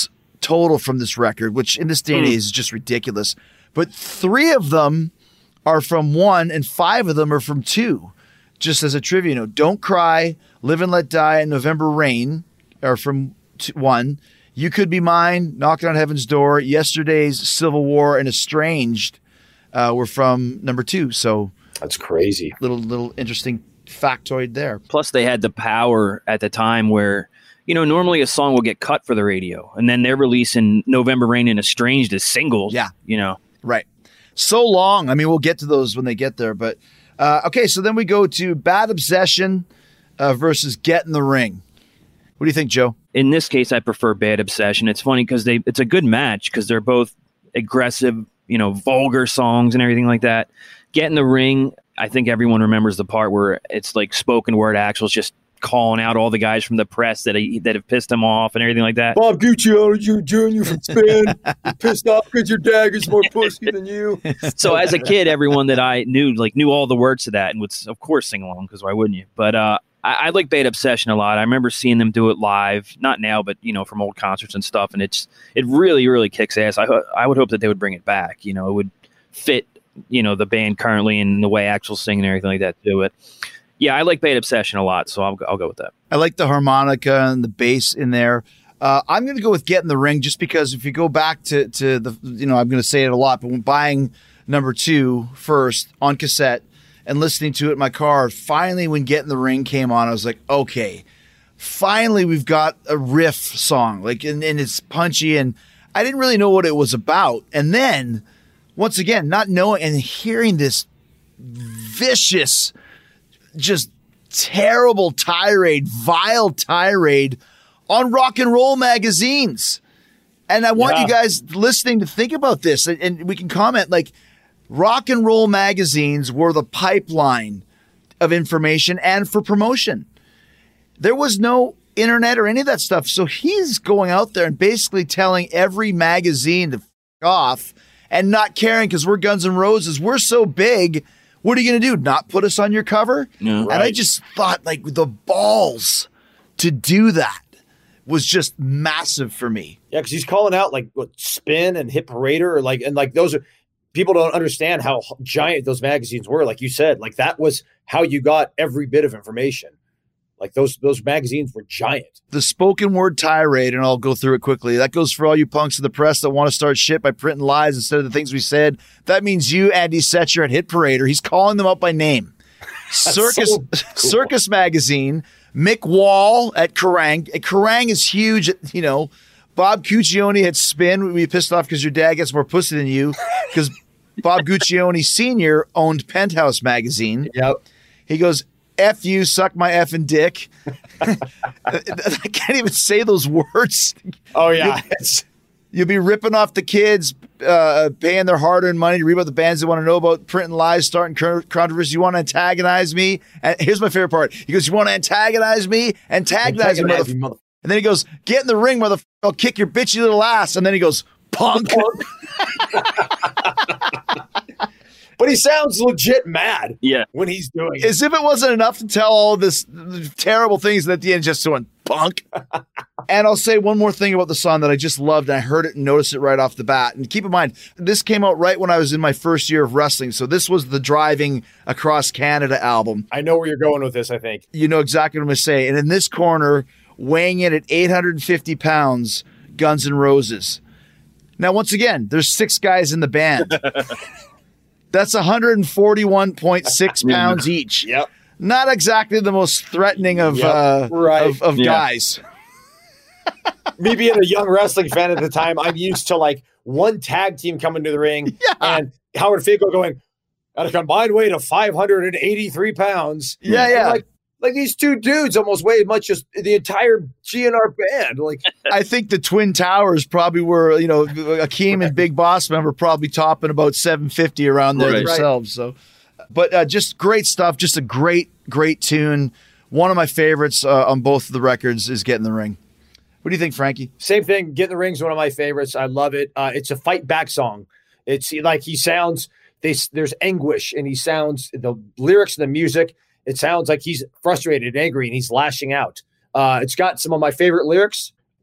total from this record, which in this day and age is just ridiculous. But three of them are from one and five of them are from two. Just as a trivia note, Don't Cry, Live and Let Die, and November Rain are from t- one. You Could Be Mine, Knocking on Heaven's Door, Yesterday's Civil War, and Estranged uh, were from number two. So that's crazy. Little, little interesting factoid there. Plus, they had the power at the time where, you know, normally a song will get cut for the radio, and then they're releasing November Rain and Estranged as singles. Yeah. You know. Right. So long. I mean, we'll get to those when they get there. But, uh, okay, so then we go to Bad Obsession uh, versus Get in the Ring. What do you think, Joe? In this case, I prefer Bad Obsession. It's funny because they it's a good match because they're both aggressive, you know, vulgar songs and everything like that. Get in the Ring, I think everyone remembers the part where it's like spoken word Axl's just calling out all the guys from the press that he, that have pissed him off and everything like that. Bob Guccione, you Junior from Spin, you're pissed off because your dagger's more pussy than you. So as a kid, everyone that I knew like knew all the words to that and would of course sing along because why wouldn't you? But uh, I, I like Bad Obsession a lot. I remember seeing them do it live, not now, but you know from old concerts and stuff, and it's it really really kicks ass. I I would hope that they would bring it back. You know, it would fit you know the band currently and the way Axl's singing and everything like that to it. Yeah, I like Bad Obsession a lot, so I'll I'll go with that. I like the harmonica and the bass in there. Uh, I'm going to go with Get in the Ring just because if you go back to to the you know I'm going to say it a lot, but when buying number two first on cassette and listening to it in my car, finally when Get in the Ring came on, I was like, okay, finally we've got a riff song, like and, and it's punchy, and I didn't really know what it was about, and then once again, not knowing and hearing this vicious, just terrible tirade, vile tirade on rock and roll magazines. And I want Yeah. you guys listening to think about this, and, and we can comment, like, rock and roll magazines were the pipeline of information and for promotion. There was no internet or any of that stuff. So he's going out there and basically telling every magazine to f off and not caring because we're Guns N' Roses. We're so big. What are you going to do? Not put us on your cover? No. And I just thought, like, the balls to do that was just massive for me. Yeah, because he's calling out like what, Spin and Hit Parader, or like, and like those are people don't understand how giant those magazines were. Like you said, like that was how you got every bit of information. Like those those magazines were giant. The spoken word tirade, and I'll go through it quickly. That goes for all you punks in the press that want to start shit by printing lies instead of the things we said. That means you, Andy Setcher at Hit Parader. He's calling them out by name. Circus so cool. Circus Magazine, Mick Wall at Kerrang. Kerrang is huge. You know, Bob Guccione at Spin. We pissed off because your dad gets more pussy than you because Bob Guccione Senior owned Penthouse Magazine. Yep. He goes, F you, suck my effing dick. I can't even say those words. Oh yeah. It's, You'll be ripping off the kids, uh, paying their hard-earned money to read about the bands they want to know about, printing lies, starting controversy. You want to antagonize me? And here's my favorite part. He goes, you want to antagonize me? Antagonize, Antagonize me, me, motherfucker. motherfucker. And then he goes, get in the ring, motherfucker. I'll kick your bitchy little ass. And then he goes, punk. but he sounds legit mad. Yeah. When he's doing it. As if it wasn't enough to tell all this terrible things, and at the end just went punk. And I'll say one more thing about the song that I just loved, and I heard it and noticed it right off the bat. And keep in mind, this came out right when I was in my first year of wrestling, so this was the Driving Across Canada album. I know where you're going with this, I think. You know exactly what I'm going to say. And in this corner, weighing in at eight hundred fifty pounds, Guns N' Roses. Now, once again, there's six guys in the band. That's one hundred forty-one point six pounds each. Yep. Not exactly the most threatening of Yep, uh, right. of, of Yeah. guys. Me being a young wrestling fan at the time, I'm used to like one tag team coming to the ring Yeah. and Howard Finkel going at a combined weight of five hundred eighty-three pounds. Yeah, And yeah. Like, like these two dudes almost weigh as much as the entire G N R band. Like, I think the Twin Towers probably were, you know, Akeem and Big Boss Man were probably topping about seven fifty around there Right. themselves. So, but uh, just great stuff. Just a great, great tune. One of my favorites uh, on both of the records is Get in the Ring. What do you think, Frankie? same thing. Get in the Ring's one of my favorites. I love it. Uh, it's a fight back song. It's like he sounds, they, there's anguish and he sounds, the lyrics and the music, it sounds like he's frustrated, angry, and he's lashing out. Uh, it's got some of my favorite lyrics.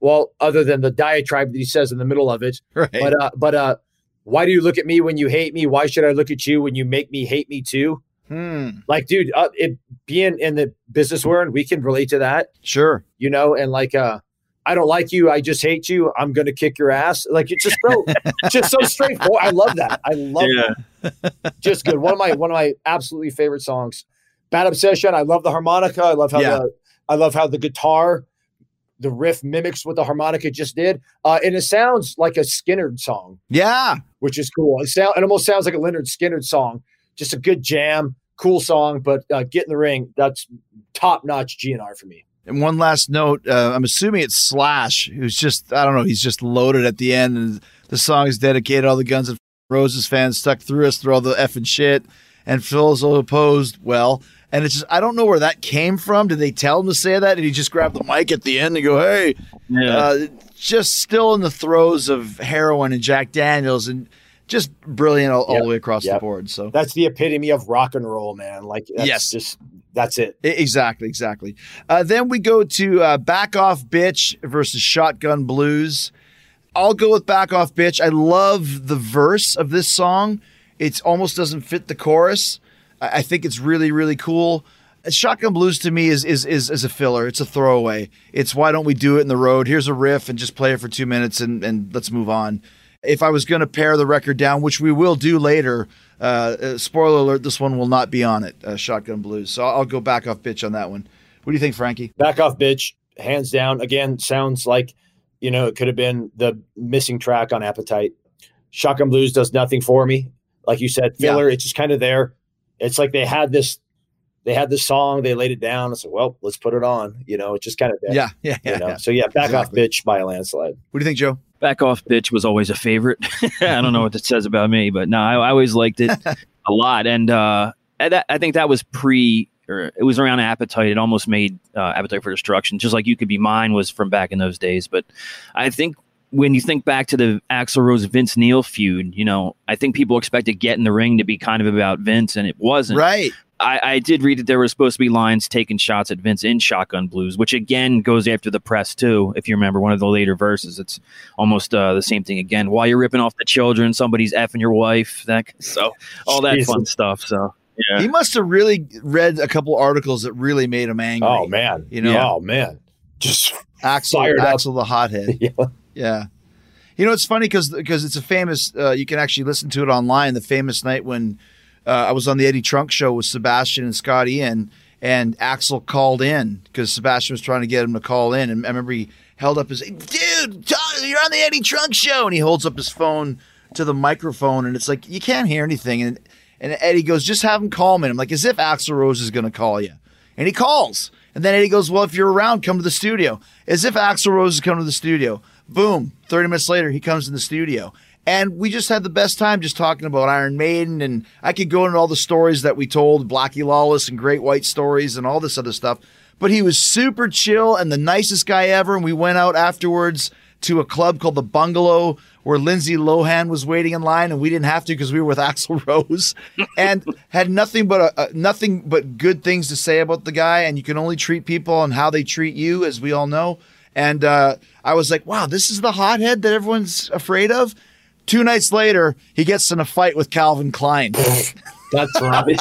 Well, other than the diatribe that he says in the middle of it. Right. But, uh, but uh, why do you look at me when you hate me? Why should I look at you when you make me hate me too? Hmm. Like, dude, uh, it, being in the business world, we can relate to that, Sure. you know, and like, uh, I don't like you. I just hate you. I'm going to kick your ass. Like, it's just so, just so straightforward. I love that. I love Yeah. that. Just good. One of my, one of my absolutely favorite songs. Bad Obsession. I love the harmonica. I love how Yeah. the, I love how the guitar, the riff mimics what the harmonica just did. Uh, and it sounds like a Skynyrd song, Yeah. which is cool. It sound, it almost sounds like a Leonard Skynyrd song. Just a good jam, cool song, but uh, Get in the Ring. That's top notch G N R for me. And one last note, uh, I'm assuming it's Slash, who's just, I don't know, he's just loaded at the end. And the song is dedicated to all the Guns N' Roses fans stuck through us through all the effing shit. And Phil's opposed, well, and it's just, I don't know where that came from. Did they tell him to say that? Did he just grab the mic at the end and go, hey, Yeah. uh, just still in the throes of heroin and Jack Daniels and just brilliant all, all Yep. the way across Yep. the board. So That's the epitome of rock and roll, man. Like, that's Yes. just, that's it. I- Exactly, exactly. Uh, then we go to uh, Back Off Bitch versus Shotgun Blues. I'll go with Back Off Bitch. I love the verse of this song. It almost doesn't fit the chorus. I, I think it's really, really cool. Shotgun Blues to me is, is is is a filler. It's a throwaway. It's why don't we do it in the road? Here's a riff and just play it for two minutes and, and let's move on. If I was going to pare the record down, which we will do later, uh, uh, spoiler alert, this one will not be on it, uh, Shotgun Blues. So I'll, I'll go Back Off Bitch on that one. What do you think, Frankie? Back Off Bitch, hands down. Again, sounds like, you know, it could have been the missing track on Appetite. Shotgun Blues does nothing for me. Like you said, filler, it's just kind of there. It's like they had this, they had this song, they laid it down. I said, well, let's put it on. You know, it's just kind of there. Yeah, yeah, yeah. You know? yeah. So yeah, Back Exactly. Off Bitch by a landslide. What do you think, Joe? Back Off Bitch was always a favorite. I don't know what that says about me, but no, I, I always liked it a lot. And uh, I, that, I think that was pre, or it was around Appetite. It almost made uh, Appetite for Destruction, just like You Could Be Mine was from back in those days. But I think when you think back to the Axl Rose Vince Neil feud, you know, I think people expected Get in the Ring to be kind of about Vince, and it wasn't. Right. I, I did read that there were supposed to be lines taking shots at Vince in Shotgun Blues, which again goes after the press too. If you remember one of the later verses, it's almost uh, the same thing again. While you're ripping off the children, somebody's effing your wife. That so all that Jesus. fun stuff. So yeah, He must have really read a couple articles that really made him angry. Oh man. You know? Oh man. Just Axel, fired up. Axel the hothead. yeah. Yeah. You know, it's funny because because it's a famous, uh, you can actually listen to it online, the famous night when uh, I was on the Eddie Trunk show with Sebastian and Scott Ian, and Axel called in because Sebastian was trying to get him to call in. And I remember he held up his, dude, Tom, you're on the Eddie Trunk show. And he holds up his phone to the microphone, and it's like, you can't hear anything. And, and Eddie goes, just have him call me. And I'm like, as if Axl Rose is going to call you. And he calls. And then Eddie goes, well, if you're around, come to the studio. As if Axl Rose is coming to the studio. Boom. thirty minutes later, he comes in the studio. And we just had the best time just talking about Iron Maiden. And I could go into all the stories that we told, Blackie Lawless and Great White Stories and all this other stuff. But he was super chill and the nicest guy ever. And we went out afterwards to a club called The Bungalow where Lindsay Lohan was waiting in line, and we didn't have to because we were with Axl Rose, and had nothing but a, a, nothing but good things to say about the guy. And you can only treat people on how they treat you, as we all know. And uh, I was like, wow, this is the hothead that everyone's afraid of. Two nights later, he gets in a fight with Calvin Klein. That's right.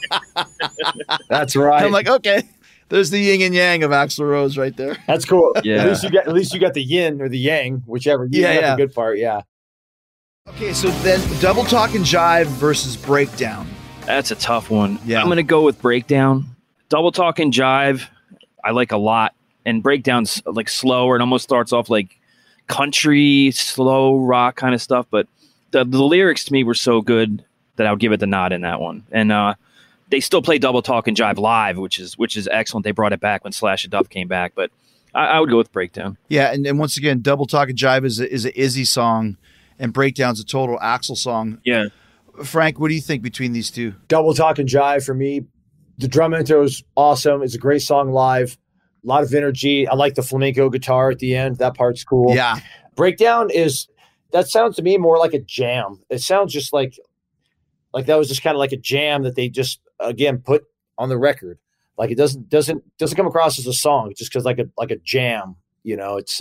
That's right. I'm like, okay, there's the yin and yang of Axl Rose right there. That's cool. Yeah. At least you got at least you got the yin or the yang, whichever. You Yeah, got yeah. the good part. Yeah. Okay, so then Double Talk and Jive versus Breakdown. that's a tough one. Yeah. I'm gonna go with Breakdown. Double Talk and Jive, I like a lot, and Breakdown's like slower. It almost starts off like country, slow rock kind of stuff, but the, the lyrics to me were so good that I would give it the nod in that one. And uh, they still play Double Talk and Jive live, which is which is excellent. They brought it back when Slash and Duff came back, but I, I would go with Breakdown. Yeah, and, and once again, Double Talk and Jive is a, is an Izzy song, and Breakdown's a total Axl song. Yeah, Frank, what do you think between these two? Double Talk and Jive for me. The drum intro is awesome. It's a great song live. A lot of energy. I like the flamenco guitar at the end. That part's cool. Yeah, Breakdown is that sounds to me more like a jam. It sounds just like like that was just kind of like a jam that they just again put on the record. Like it doesn't doesn't doesn't come across as a song. It's just because like a like a jam. You know, it's uh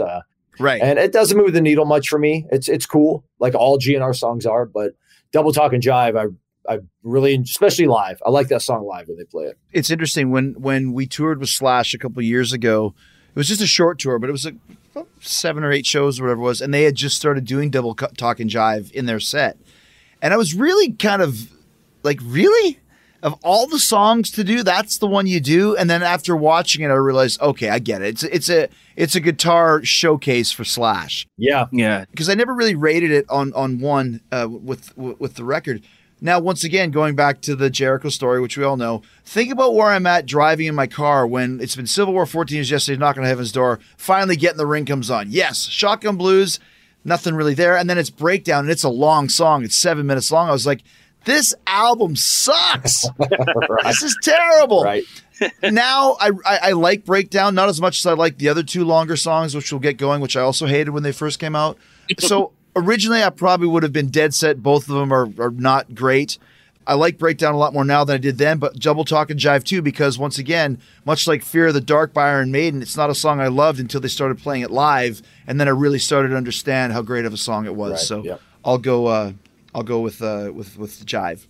Right. And it doesn't move the needle much for me. It's it's cool, like all G N R songs are, but Double Talk and Jive, I I really, especially live. I like that song live when they play it. It's interesting when when we toured with Slash a couple of years ago. It was just a short tour, but it was like seven or eight shows or whatever it was, and they had just started doing Double Talk and Jive in their set, and I was really kind of like, really, of all the songs to do, that's the one you do. And then after watching it, I realized, okay, I get it. It's it's a it's a guitar showcase for Slash. Yeah, Yeah. Because I never really rated it on on one uh, with with the record. Now, once again, going back to the Jericho story, which we all know, think about where I'm at driving in my car when it's been Civil War fourteen years yesterday, knocking on heaven's door, finally getting the ring comes on. Yes, Shotgun Blues, nothing really there. And then it's Breakdown, and it's a long song. It's seven minutes long. I was like, this album sucks. right. This is terrible. Right. Now, I, I I like Breakdown, not as much as I like the other two longer songs, which we'll get going, which I also hated when they first came out. So originally, I probably would have been dead set. Both of them are, are not great. I like Breakdown a lot more now than I did then, but Double Talk and Jive too, because once again, much like Fear of the Dark by Iron Maiden, it's not a song I loved until they started playing it live, and then I really started to understand how great of a song it was. Right, so yep. I'll go. Uh, I'll go with uh, with with Jive.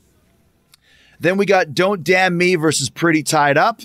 Then we got Don't Damn Me versus Pretty Tied Up.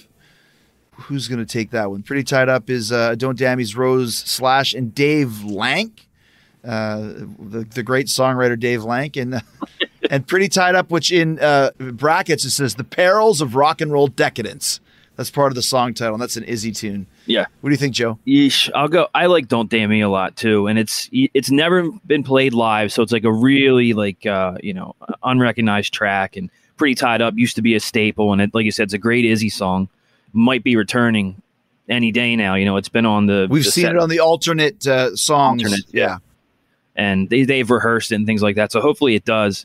Who's going to take that one? Pretty Tied Up is uh, Don't Damn Me's Rose Slash and Dave Lank, uh, the the great songwriter Dave Lank, and uh, and Pretty Tied Up, which in uh, brackets it says The Perils of Rock and Roll Decadence. That's part of the song title, and that's an Izzy tune. Yeah. What do you think, Joe? Yeesh. I'll go. I like Don't Damn Me a lot too, and it's it's never been played live, so it's like a really like uh, you know unrecognized track. And Pretty Tied Up used to be a staple, and it, like you said, it's a great Izzy song. Might be returning any day now. You know, it's been on the. We've the seen set. it on the alternate uh, songs. Alternate, yeah. and they they've rehearsed it and things like that. So hopefully it does.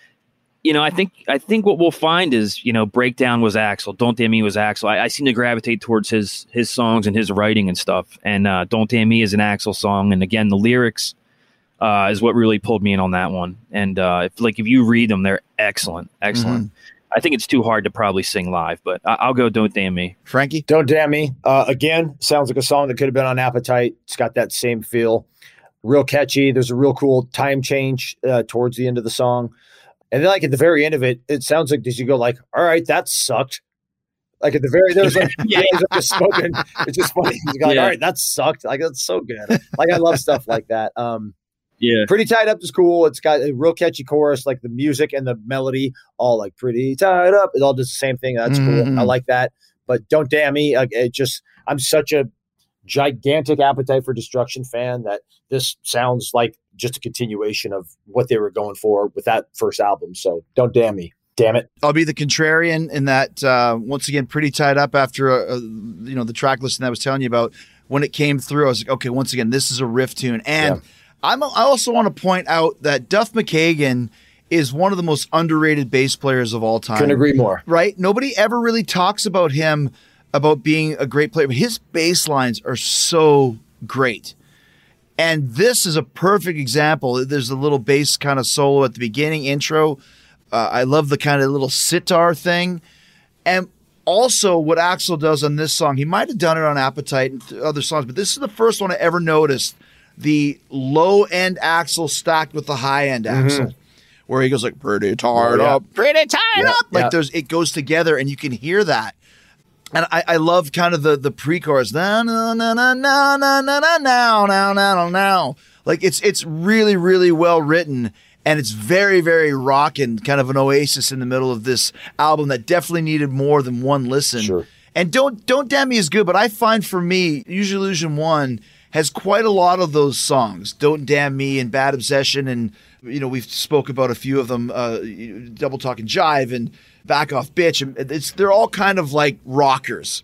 You know, I think I think what we'll find is, you know, Breakdown was Axl, Don't Damn Me was Axl. I, I seem to gravitate towards his his songs and his writing and stuff. And uh, Don't Damn Me is an Axl song, and again, the lyrics uh, is what really pulled me in on that one. And uh, if, like if you read them, they're excellent, excellent. Mm-hmm. I think it's too hard to probably sing live, but I, I'll go Don't Damn Me. Frankie, Don't Damn Me. Uh, again, sounds like a song that could have been on Appetite. It's got that same feel, real catchy. There's a real cool time change uh, towards the end of the song. And then, like, at the very end of it, it sounds like as you go, like, all right, that sucked. Like, at the very, there's like, yeah, there's like a spoken, it's just funny. You go, like, Yeah. all right, that sucked. Like, that's so good. Like, I love stuff like that. Um, Yeah. Pretty Tied Up is cool. It's got a real catchy chorus, like the music and the melody, all like Pretty Tied Up. It all does the same thing. That's Mhm. cool. I like that. But Don't Damn Me, uh, it just, I'm such a gigantic Appetite for Destruction fan that this sounds like just a continuation of what they were going for with that first album. So Don't Damn Me. Damn it. I'll be the contrarian in that, uh, once again, Pretty Tied Up after, uh, you know, the track listing that I was telling you about. When it came through, I was like, okay, once again, this is a riff tune. And Yeah. I'm, I also want to point out that Duff McKagan is one of the most underrated bass players of all time. Couldn't agree more. Right? Nobody ever really talks about him, about being a great player, but his bass lines are so great. And this is a perfect example. There's a little bass kind of solo at the beginning, intro. Uh, I love the kind of little sitar thing. And also what Axl does on this song, he might have done it on Appetite and th- other songs, but this is the first one I ever noticed the low-end Axl stacked with the high-end Axl, where he goes like, pretty tied Oh, yeah. up, pretty tied Yeah, up. Like yeah. there's, it goes together and you can hear that. And I, I love kind of the the pre-chorus. Na na na na na na na na now now now now. Like it's it's really really well written, and it's very very rockin', kind of an oasis in the middle of this album that definitely needed more than one listen. Sure. And don't don't damn me is good, but I find for me, Use Your Illusion one has quite a lot of those songs. Don't Damn Me and Bad Obsession, and you know we've spoke about a few of them. Uh, Double Talk and Jive and Back Off Bitch. And it's they're all kind of like rockers,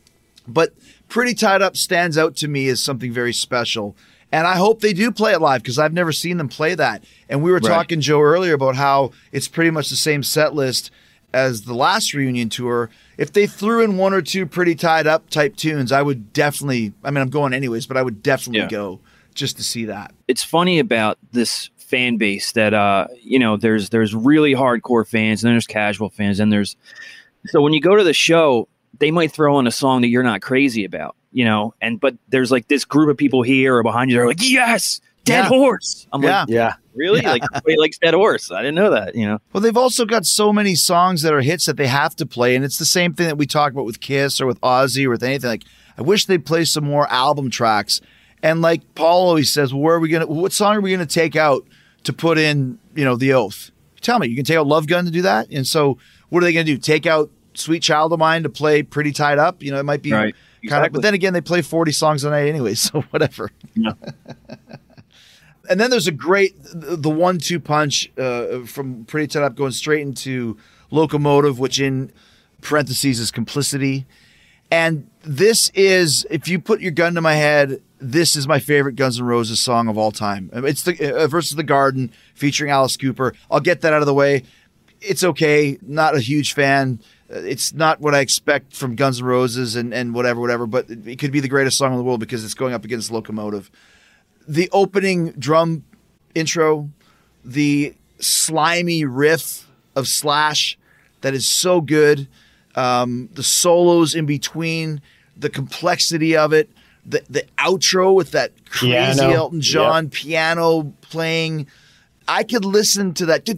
but Pretty Tied Up stands out to me as something very special. And I hope they do play it live because I've never seen them play that. And we were Right. talking, Joe, earlier about how it's pretty much the same set list as the last reunion tour. If they threw in one or two Pretty Tied Up type tunes, I would definitely, I mean, I'm going anyways, but I would definitely Yeah. go just to see that. It's funny about this fan base that uh you know there's there's really hardcore fans and then there's casual fans and there's so when you go to the show they might throw in a song that you're not crazy about, you know, and but there's like this group of people here or behind you. They're like, yes, Dead Yeah. Horse. I'm Yeah. like, Yeah. really? Yeah. Like, everybody likes Dead Horse. I didn't know that. You know. Well, they've also got so many songs that are hits that they have to play, and it's the same thing that we talk about with Kiss or with Ozzy or with anything. Like, I wish they'd play some more album tracks. And like Paul always says, well, where are we gonna? What song are we gonna take out to put in? You know, The Oath. Tell me, you can take out Love Gun to do that. And so, what are they gonna do? Take out Sweet Child of Mine to play Pretty Tied Up? You know, it might be Right. kind of. Exactly. But then again, they play forty songs a night anyway, so whatever. Yeah. And then there's a great, the one two punch uh, from Pretty Tied Up going straight into Locomotive, which in parentheses is Complicity. And this is, if you put your gun to my head, this is my favorite Guns N' Roses song of all time. It's the uh, Versus the Garden featuring Alice Cooper. I'll get that out of the way. It's okay. Not a huge fan. Uh, It's not what I expect from Guns N' Roses and, and whatever, whatever, but it, it could be the greatest song in the world because it's going up against Locomotive. The opening drum intro, the slimy riff of Slash that is so good, um, the solos in between, the complexity of it, the the outro with that crazy Piano. Elton John Yep. piano playing. I could listen to that,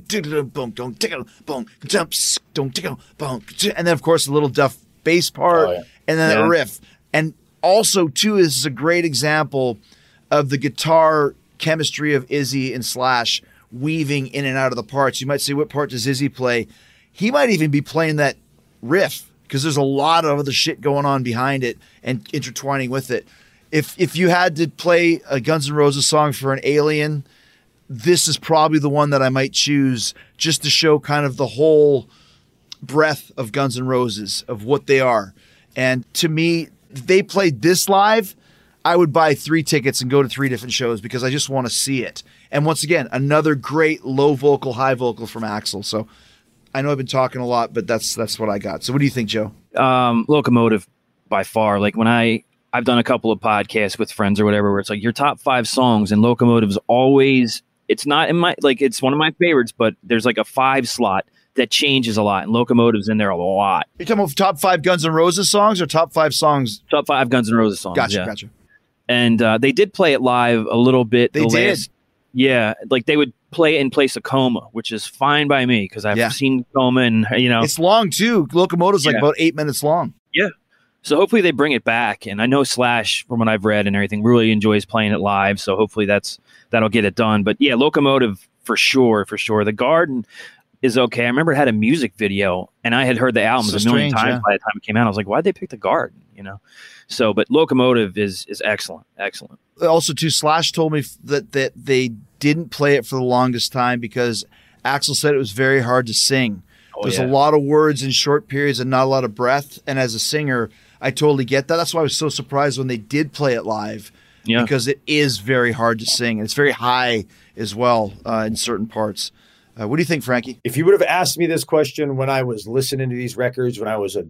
and then of course the little Duff bass part, Oh, yeah. and then Yeah. a riff. And also too, this is a great example of the guitar chemistry of Izzy and Slash weaving in and out of the parts. You might say, what part does Izzy play? He might even be playing that riff because there's a lot of other shit going on behind it and intertwining with it. If if you had to play a Guns N' Roses song for an alien, this is probably the one that I might choose just to show kind of the whole breadth of Guns N' Roses, of what they are. And to me, if they played this live, I would buy three tickets and go to three different shows because I just want to see it. And once again, another great low vocal, high vocal from Axl. So I know I've been talking a lot, but that's that's what I got. So what do you think, Joe? Um, Locomotive by far. Like when I I've done a couple of podcasts with friends or whatever, where it's like your top five songs, and Locomotive's always. It's not in my like it's one of my favorites, but there's like a five slot that changes a lot, and Locomotive's in there a lot. You're talking about top five Guns N' Roses songs or top five songs? Top five Guns N' Roses songs. Gotcha, yeah. gotcha. And uh, they did play it live a little bit. They the did. Last, yeah, like they would play it in place of Coma, which is fine by me because I've Yeah. seen Coma, and you know, It's long too. Locomotive's like Yeah. about eight minutes long. yeah. So hopefully they bring it back. And I know Slash, from what I've read and everything, really enjoys playing it live. So hopefully that's that'll get it done. But yeah, Locomotive for sure, for sure. The Garden is okay. I remember it had a music video, and I had heard the albums So a million strange, times yeah. by the time it came out. I was like, why'd they pick the Garden? You know. So, but Locomotive is is excellent, excellent. Also, too, Slash told me that that they didn't play it for the longest time because Axl said it was very hard to sing. Oh, There's yeah. a lot of words in short periods and not a lot of breath. And as a singer, I totally get that. That's why I was so surprised when they did play it live. Yeah. Because it is very hard to sing. And it's very high as well uh, in certain parts. Uh, what do you think, Frankie? If you would have asked me this question when I was listening to these records, when I was a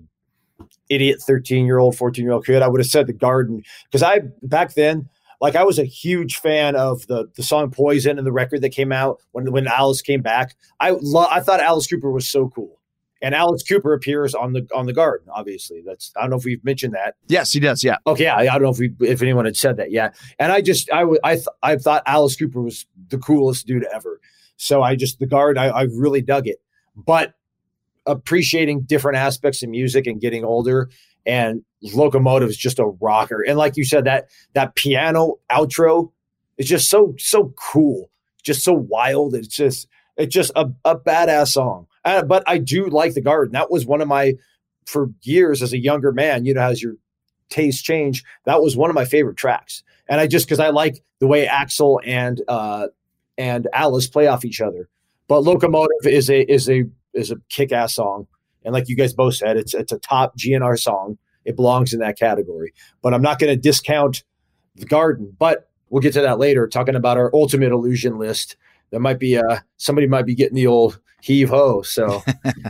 idiot thirteen year old, fourteen year old kid, I would have said The Garden. Because I, back then, like I was a huge fan of the the song Poison and the record that came out when when Alice came back. I lo- I thought Alice Cooper was so cool. And Alice Cooper appears on the on the Garden, obviously. That's I don't know if we've mentioned that. Yes, he does. Yeah. Okay, I, I don't know if we if anyone had said that yet. And I just I w- I th- I thought Alice Cooper was the coolest dude ever. So I just the Garden I, I really dug it. But appreciating different aspects of music and getting older, and Locomotive is just a rocker. And like you said, that that piano outro is just so so cool, just so wild. It's just it's just a, a badass song. Uh, but I do like The Garden. That was one of my, for years as a younger man, you know, as your taste change, that was one of my favorite tracks. And I just, because I like the way Axl and uh, and Alice play off each other. But Locomotive is a is a is a kick-ass song. And like you guys both said, it's it's a top G N R song. It belongs in that category. But I'm not going to discount The Garden. But we'll get to that later, talking about our Ultimate Illusion list. There might be uh somebody might be getting the old heave ho. So,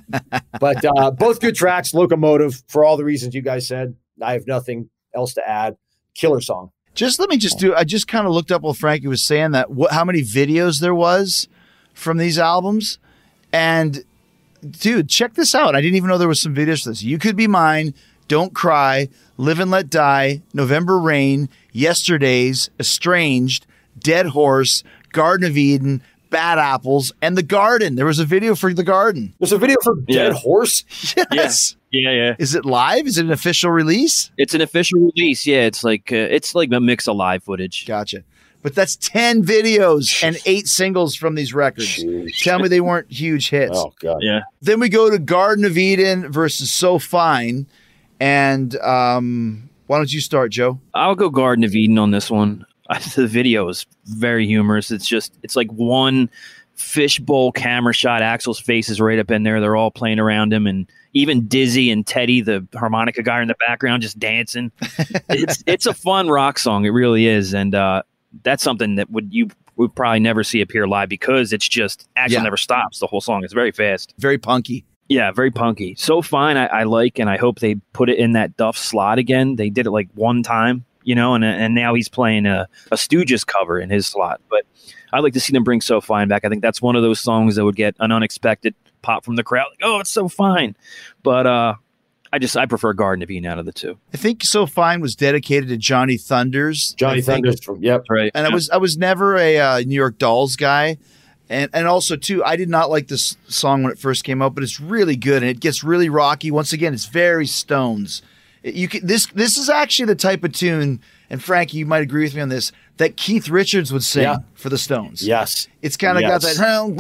but uh, both good tracks. Locomotive, for all the reasons you guys said. I have nothing else to add. Killer song. Just let me just do, I just kind of looked up while Frankie was saying that, what, how many videos there was from these albums. And dude, check this out. I didn't even know there was some videos for this. You Could Be Mine, Don't Cry, Live and Let Die, November Rain, Yesterdays, Estranged, Dead Horse, Garden of Eden, Bad Apples, and The Garden. There was a video for The Garden. There's a video for Dead Yeah. Horse. Yes. Yeah, yeah. Is it live? Is it an official release? It's an official release. Yeah, it's like uh, it's like a mix of live footage. Gotcha. But that's ten videos and eight singles from these records. Jeez. Tell me they weren't huge hits. Oh God. Yeah. Then we go to Garden of Eden versus So Fine. And um, why don't you start, Joe? I'll go Garden of Eden on this one. I, the video is very humorous. It's just, it's like one fishbowl camera shot. Axl's face is right up in there. They're all playing around him, and even Dizzy and Teddy, the harmonica guy in the background, just dancing. it's it's a fun rock song. It really is, and uh, that's something that would you would probably never see appear live because it's just Axl Yeah. never stops. The whole song is very fast. Very punky. Yeah, very punky. So Fine, I, I like, and I hope they put it in that Duff slot again. They did it like one time, you know, and and now he's playing a, a Stooges cover in his slot. But I'd like to see them bring So Fine back. I think that's one of those songs that would get an unexpected pop from the crowd. Like, oh, it's so fine. But uh, I just I prefer Garden of Eden out of the two. I think So Fine was dedicated to Johnny Thunders. Johnny I think. Thunders from yep. Right. And I was I was never a uh, New York Dolls guy. And and also, too, I did not like this song when it first came out, but it's really good, and it gets really rocky. Once again, it's very Stones. It- You can, this this is actually the type of tune, and Frankie, you might agree with me on this, that Keith Richards would sing Yeah. for the Stones. Yes. It's kind of Yes. got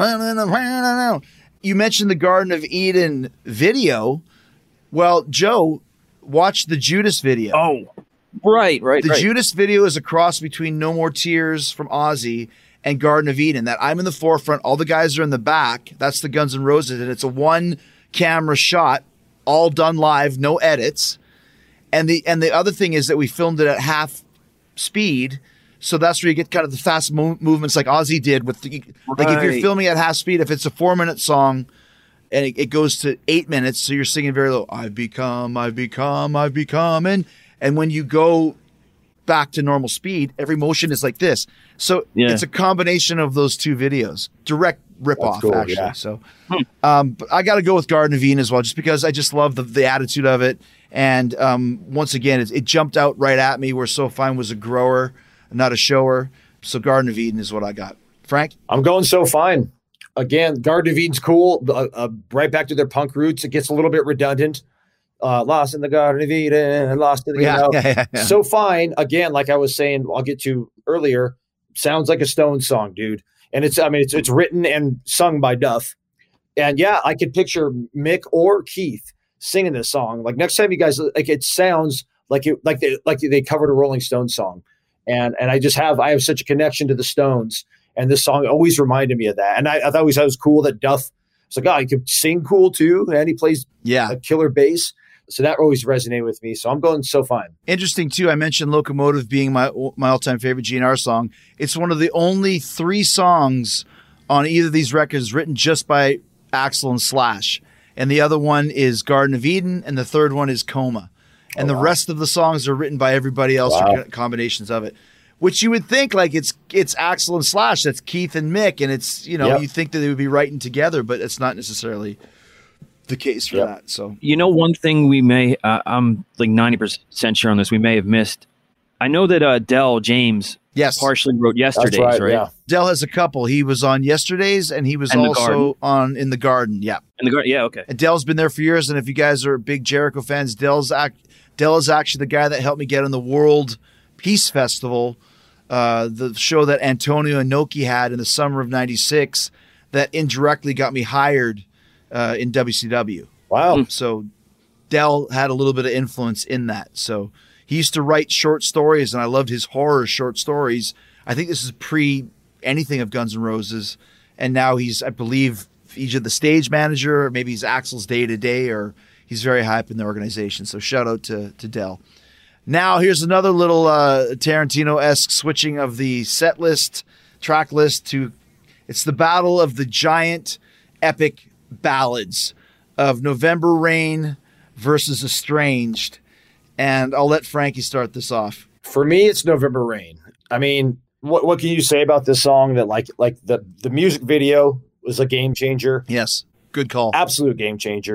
that. You mentioned the Garden of Eden video. Well, Joe, watch the Judas video. Oh, right, right, The right. Judas video is a cross between No More Tears from Ozzy and Garden of Eden. That I'm in the forefront, all the guys are in the back. That's the Guns N' Roses, and it's a one camera shot, all done live, no edits. And the and the other thing is that we filmed it at half speed, so that's where you get kind of the fast mo- movements like Ozzy did with the, like if you're Right. filming at half speed, if it's a four minute song and it, it goes to eight minutes, so you're singing very low. I've become, I've become, I've become, and and when you go back to normal speed, every motion is like this. So Yeah. it's a combination of those two videos, direct rip off cool, actually. yeah. So um, but I got to go with Garden of Eden as well, just because I just love the, the attitude of it. And um, once again, it, it jumped out right at me where So Fine was a grower, not a shower. So Garden of Eden is what I got. Frank? I'm going So Fine. Again, Garden of Eden's cool. Uh, uh, right back to their punk roots. It gets a little bit redundant. Uh, lost in the Garden of Eden, lost in the Yeah, you know. yeah, yeah, yeah. So Fine. Again, like I was saying, I'll get to earlier. Sounds like a Stones song, dude. And it's, I mean, it's it's written and sung by Duff. And yeah, I could picture Mick or Keith singing this song. Like next time you guys, like it sounds like it, like they, like they covered a Rolling Stones song. And and I just have, I have such a connection to the Stones. And this song always reminded me of that. And I, I thought always it was cool that Duff was like, oh, he could sing cool too. And he plays Yeah. a killer bass. So that always resonated with me. So I'm going So Fine. Interesting too. I mentioned Locomotive being my my all time favorite G N R song. It's one of the only three songs on either of these records written just by Axl and Slash, and the other one is Garden of Eden, and the third one is Coma, and Oh, the wow. rest of the songs are written by everybody else Wow. or co- combinations of it. Which you would think like it's it's Axl and Slash, that's Keith and Mick, and it's you know Yep. you think that they would be writing together, but it's not necessarily the case for Yep. that. So You know, one thing we may, uh, I'm like ninety percent sure on this, we may have missed. I know that uh, Dell James yes, partially wrote That's Yesterday's, right. right? Yeah. Dell has a couple. He was on Yesterday's, and he was And The also Garden. on In the Garden. Yeah, And the gar- yeah, okay. and Dell's been there for years. And if you guys are big Jericho fans, Dell's act, Dell is actually the guy that helped me get on the World Peace Festival, uh, the show that Antonio Inoki had in the summer of ninety-six, that indirectly got me hired uh, in W C W. Wow. So Dell had a little bit of influence in that. So he used to write short stories, and I loved his horror short stories. I think this is pre anything of Guns N' Roses, and now he's, I believe, either the stage manager, or maybe he's Axl's day to day, or he's very high up in the organization. So shout out to to Dell. Now here's another little uh, Tarantino-esque switching of the set list, track list to. It's the battle of the giant epic ballads of November Rain versus Estranged. And I'll let Frankie start this off. For me, it's November Rain. I mean, what what can you say about this song that like like the, the music video was a game changer? Yes, good call. Absolute game changer.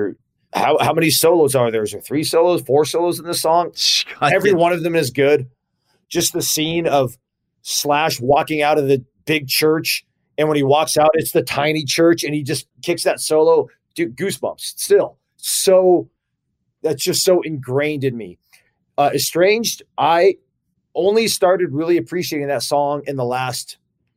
how how many solos are there? Is there three solos, four solos in this song? God, Every yeah. one of them is good. Just the scene of Slash walking out of the big church, and when he walks out, it's the tiny church, and he just kicks that solo. Dude, goosebumps. Still, so that's just so ingrained in me. Uh, Estranged, I only started really appreciating that song in the last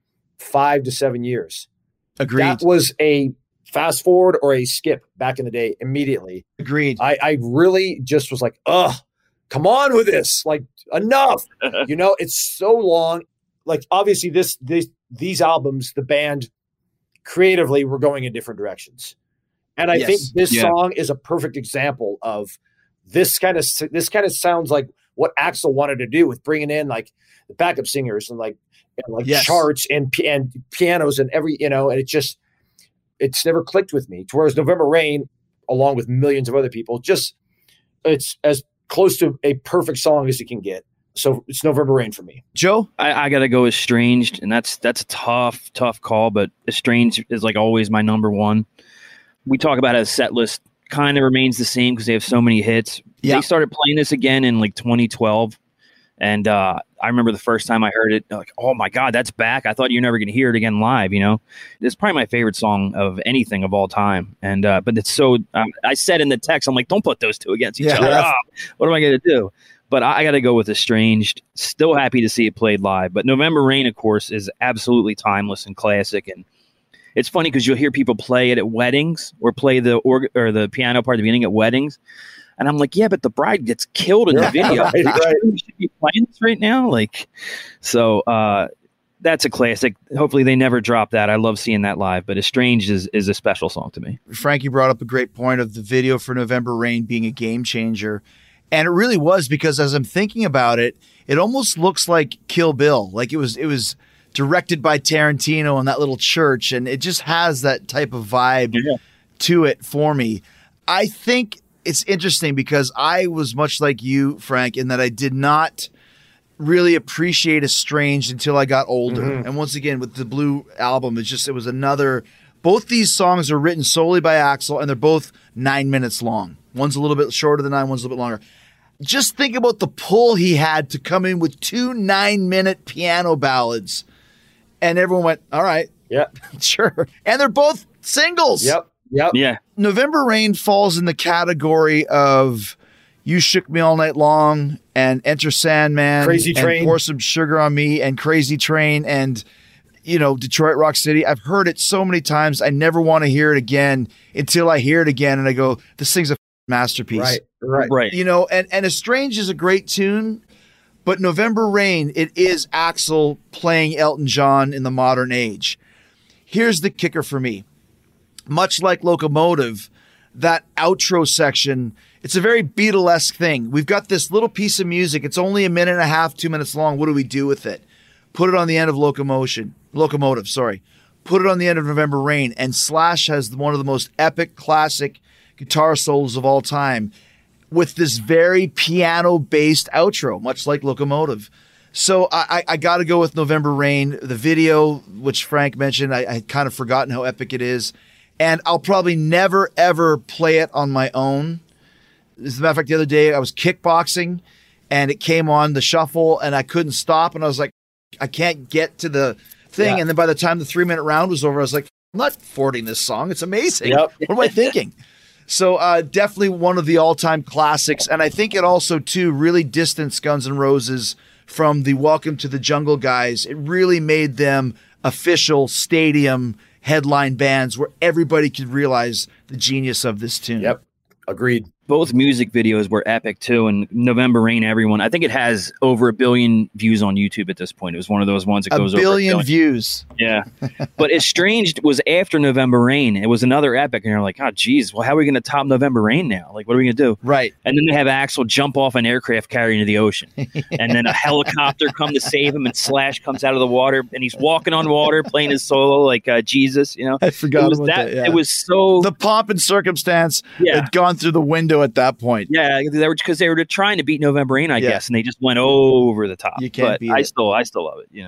five to seven years. Agreed. That was a fast forward or a skip back in the day immediately. Agreed. I, I really just was like, ugh, come on with this. Like, enough. You know, it's so long. Like, obviously, this, this these albums, the band creatively were going in different directions. And I Yes. think this Yeah. song is a perfect example of this kind of this kind of sounds like what Axl wanted to do with bringing in like the backup singers and like and like Yes. charts and and pianos and every, you know, and it just it's never clicked with me. Whereas November Rain, along with millions of other people, just it's as close to a perfect song as you can get. So it's November Rain for me. Joe? I, I got to go Estranged, and that's that's a tough, tough call, but Estranged is like always my number one. We talk about it as set list kind of remains the same because they have so many hits. Yeah. They started playing this again in like twenty twelve, and uh, I remember the first time I heard it, like, oh my God, that's back. I thought you're never going to hear it again live, you know? It's probably my favorite song of anything of all time, and uh, but it's so, um, I said in the text, I'm like, don't put those two against each Yeah. other. Yeah. Ah, what am I going to do? But I, I got to go with Estranged. Still happy to see it played live. But November Rain, of course, is absolutely timeless and classic. And it's funny because you'll hear people play it at weddings or play the org- or the piano part at the beginning at weddings. And I'm like, yeah, but the bride gets killed in the Yeah, video. right, Are you right. sure we should be playing this right now? Like, so uh, that's a classic. Hopefully they never drop that. I love seeing that live. But Estranged is, is a special song to me. Frankie brought up a great point of the video for November Rain being a game changer. And it really was, because as I'm thinking about it, it almost looks like Kill Bill. Like it was it was directed by Tarantino in that little church, and it just has that type of vibe Yeah. to it for me. I think it's interesting because I was much like you, Frank, in that I did not really appreciate Estranged until I got older. And once again, with the Blue album, it's just it was another. Both these songs are written solely by Axl, and they're both nine minutes long. One's a little bit shorter than nine, one's a little bit longer. Just think about the pull he had to come in with two nine-minute piano ballads. And everyone went, all right, Yeah. sure. And they're both singles. Yep. Yep. Yeah. November Rain falls in the category of You Shook Me All Night Long and Enter Sandman. Crazy and Train. Pour Some Sugar on Me and Crazy Train and, you know, Detroit Rock City. I've heard it so many times. I never want to hear it again until I hear it again and I go, this thing's a masterpiece. Right. Right. Right. You know, and, and Estranged is a great tune, but November Rain, it is Axl playing Elton John in the modern age. Here's the kicker for me. Much like Locomotive, that outro section, it's a very Beatlesque thing. We've got this little piece of music. It's only a minute and a half, two minutes long. What do we do with it? Put it on the end of Locomotion, Locomotive, sorry. Put it on the end of November Rain, and Slash has one of the most epic, classic guitar solos of all time with this very piano-based outro, much like Locomotive. So I, I, I got to go with November Rain. The video, which Frank mentioned, I, I had kind of forgotten how epic it is. And I'll probably never, ever play it on my own. As a matter of fact, the other day I was kickboxing and it came on the shuffle and I couldn't stop. And I was like, I can't get to the thing. Yeah. And then by the time the three minute round was over, I was like, I'm not fording this song. It's amazing. Yep. What am I thinking? So uh, definitely one of the all-time classics. And I think it also, too, really distanced Guns N' Roses from the Welcome to the Jungle guys. It really made them official stadium headline bands where everybody could realize the genius of this tune. Yep. Agreed. Both music videos were epic too, and November Rain, everyone. I think it has over a billion views on YouTube at this point. It was one of those ones that A goes billion over a billion views. Yeah, but Estranged was after November Rain. It was another epic, and you're like, oh, geez, well, how are we going to top November Rain now? Like, what are we going to do? Right. And then they have Axl jump off an aircraft carrier into the ocean, and then a helicopter come to save him, and Slash comes out of the water, and he's walking on water, playing his solo like uh, Jesus. You know, I forgot it was about that. that, yeah. It was so The pomp and circumstance Yeah. had gone through the window at that point. Yeah, they were because they were trying to beat November Rain, I Yeah. guess, and they just went over the top. You can't but beat I it. still, I still love it. You know,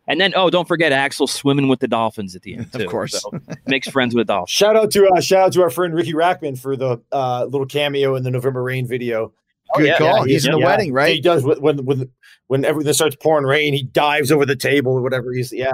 And then, oh, don't forget Axl swimming with the dolphins at the end, too. Of course. So, makes friends with dolphins. Shout out to uh, shout out to our friend Ricky Rackman for the uh, little cameo in the November Rain video. Good yeah, call. Yeah, he- He's in the yeah. wedding, right? He does when when when when everything starts pouring rain, he dives over the table or whatever. He's yeah.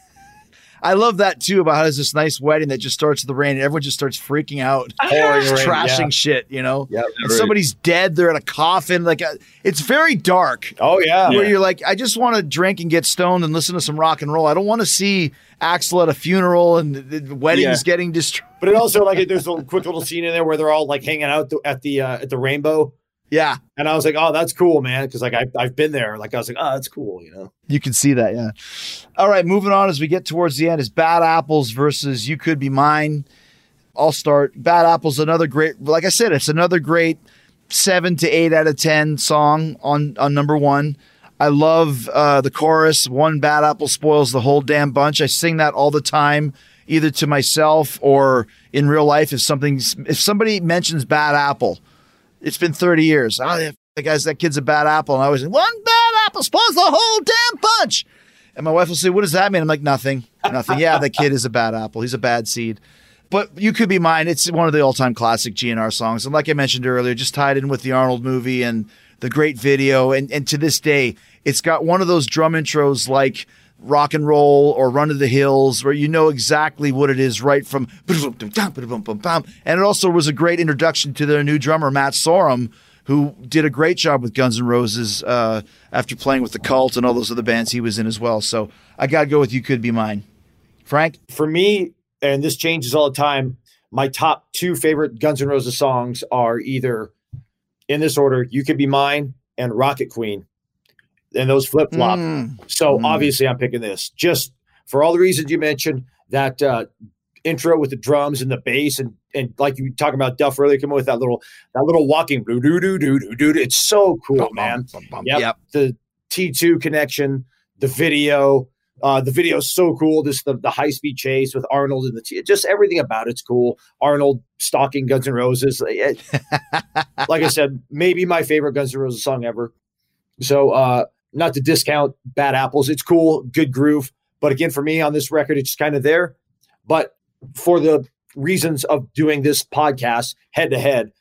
I love that too about how there's this nice wedding that just starts with the rain and everyone just starts freaking out, Pouring rain, trashing yeah. shit, you know? Yeah. And somebody's dead, they're in a coffin. Like uh, it's very dark. Oh yeah. Where you're like, I just want to drink and get stoned and listen to some rock and roll. I don't want to see Axl at a funeral and the, the weddings Yeah. getting destroyed. But it also like there's a quick little scene in there where they're all like hanging out th- at the uh, at the rainbow. Yeah, And I was like, oh, that's cool, man. Because like I've, I've been there. Like I was like, oh, that's cool, you know. you can see that. Yeah. All right, moving on as we get towards the end is Bad Apples versus You Could Be Mine. I'll start. Bad Apples, another great, like I said, it's another great seven to eight out of ten song on, on number one. I love uh, the chorus, one bad apple spoils the whole damn bunch. I sing that all the time, either to myself or in real life. If something, if somebody mentions bad apple, it's been thirty years. Oh, yeah, the guys, that kid's a bad apple. And I always say, one bad apple spoils the whole damn bunch. And my wife will say, what does that mean? I'm like, nothing, nothing. Yeah, the kid is a bad apple. He's a bad seed. But You Could Be Mine. It's one of the all-time classic G N R songs. And like I mentioned earlier, just tied in with the Arnold movie and the great video. And, and to this day, it's got one of those drum intros like Rock and Roll or Run to the Hills where you know exactly what it is right from. And it also was a great introduction to their new drummer, Matt Sorum, who did a great job with Guns N' Roses uh, after playing with the Cult and all those other bands he was in as well. So I got to go with You Could Be Mine. Frank? For me, and this changes all the time, my top two favorite Guns N' Roses songs are either, in this order, You Could Be Mine and Rocket Queen. And those flip flop. Mm. So Mm. obviously I'm picking this just for all the reasons you mentioned, that uh, intro with the drums and the bass and, and like you were talking about Duff earlier, come up with that little, that little walking blue doo doo doo doo doo. It's so cool, man. Yep. Yep. The T two connection, the video, uh, the video is so cool. Just the, the high speed chase with Arnold and the T, just everything about it's cool. Arnold stalking Guns N' Roses. It, like I said, maybe my favorite Guns N' Roses song ever. So, uh, not to discount Bad Apples. It's cool, good groove. But again, for me on this record, it's just kind of there. But for the reasons of doing this podcast head to head,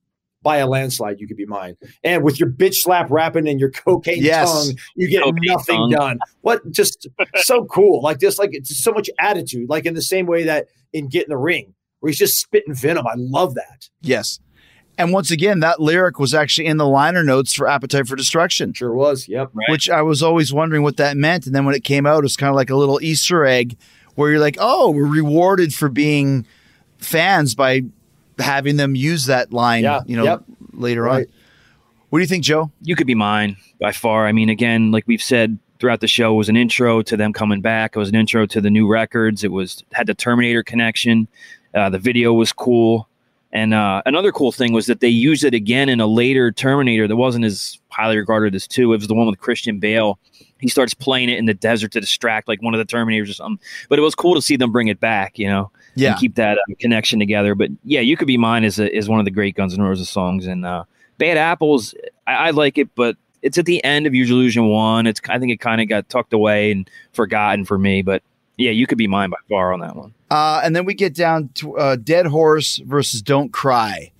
by a landslide, You Could Be Mine. And with your bitch slap rapping and your cocaine Yes. tongue, you get Cocaine nothing tongue. done. What just so cool. Like this, like it's so much attitude, like in the same way that in Get in the Ring, where he's just spitting venom. I love that. Yes. And once again, that lyric was actually in the liner notes for Appetite for Destruction, Sure was. Yep. Right. which I was always wondering what that meant. And then when it came out, it was kind of like a little Easter egg where you're like, oh, we're rewarded for being fans by having them use that line, Yeah. you know, Yep. later Right. on. What do you think, Joe? You Could Be Mine by far. I mean, again, like we've said throughout the show, it was an intro to them coming back. It was an intro to the new records. It was had the Terminator connection. Uh, the video was cool. And uh, another cool thing was that they used it again in a later Terminator that wasn't as highly regarded as two. It was the one with Christian Bale. He starts playing it in the desert to distract like one of the Terminators or something. But it was cool to see them bring it back, you know, Yeah. and keep that uh, connection together. But yeah, You Could Be Mine is a, is one of the great Guns N' Roses songs. And uh, Bad Apples, I, I like it, but it's at the end of Use Your Illusion one. It's I think it kind of got tucked away and forgotten for me. But yeah, You Could Be Mine by far on that one. Uh, and then we get down to uh, Dead Horse versus Don't Cry.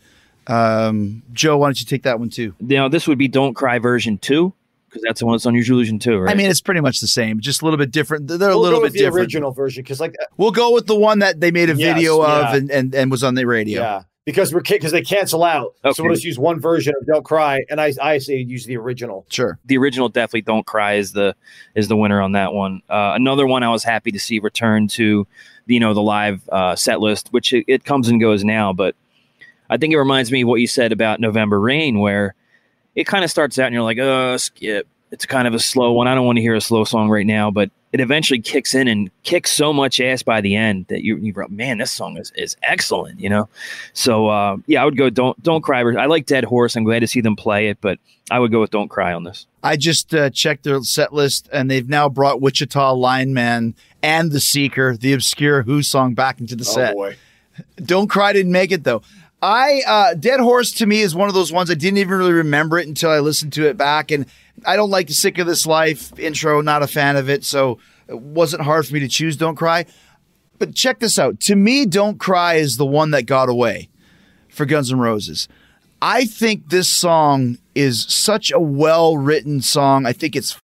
Um, Joe, why don't you take that one too? Now, this would be Don't Cry version two, because that's the one that's on Use Your Illusion two, right? I mean, it's pretty much the same, just a little bit different. They're a We'll little go bit with the different. original version because, like, We'll go with the one that they made a Yes, video of yeah. and, and, and was on the radio. yeah, because we're because they cancel out, Okay. so we'll just use one version of Don't Cry, and I I say use the original. Sure. the original definitely Don't Cry is the is the winner on that one. Uh, another one I was happy to see return to, you know, the live uh, set list, which it, it comes and goes now, but I think it reminds me of what you said about November Rain, where it kind of starts out and you're like, oh, skip. It's kind of a slow one. I don't want to hear a slow song right now, but it eventually kicks in and kicks so much ass by the end that you, you man, this song is, is excellent, you know? So, uh, yeah, I would go Don't Don't Cry. I like Dead Horse. I'm glad to see them play it, but I would go with Don't Cry on this. I just uh, checked their set list, and they've now brought Wichita Lineman and The Seeker, the obscure Who song, back into the set. Oh boy, Don't Cry didn't make it, though. I uh, Dead Horse, to me, is one of those ones I didn't even really remember it until I listened to it back, and I don't like the Sick of This Life intro, not a fan of it, so it wasn't hard for me to choose Don't Cry. But check this out. To me, Don't Cry is the one that got away for Guns N' Roses. I think this song is such a well-written song. I think it's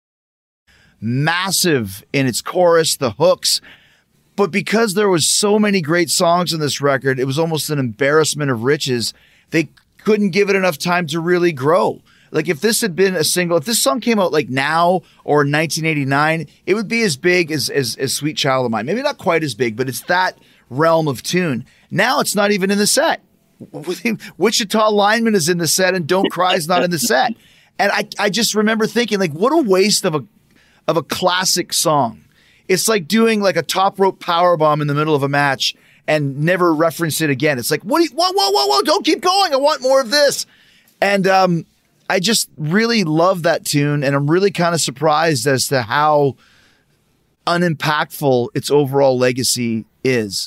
massive in its chorus, the hooks. But because there was so many great songs in this record, it was almost an embarrassment of riches. They couldn't give it enough time to really grow. Like if this had been a single, if this song came out like now or in nineteen eighty-nine, it would be as big as, as, as Sweet Child of Mine. Maybe not quite as big, but it's that realm of tune. Now it's not even in the set. Wichita Lineman is in the set and Don't Cry is not in the set. And I, I just remember thinking, like, what a waste of a of a classic song. It's like doing like a top rope power bomb in the middle of a match and never reference it again. It's like, what? Do you, whoa, whoa, whoa, whoa! Don't keep going. I want more of this. And um, I just really love that tune, and I'm really kind of surprised as to how unimpactful its overall legacy is.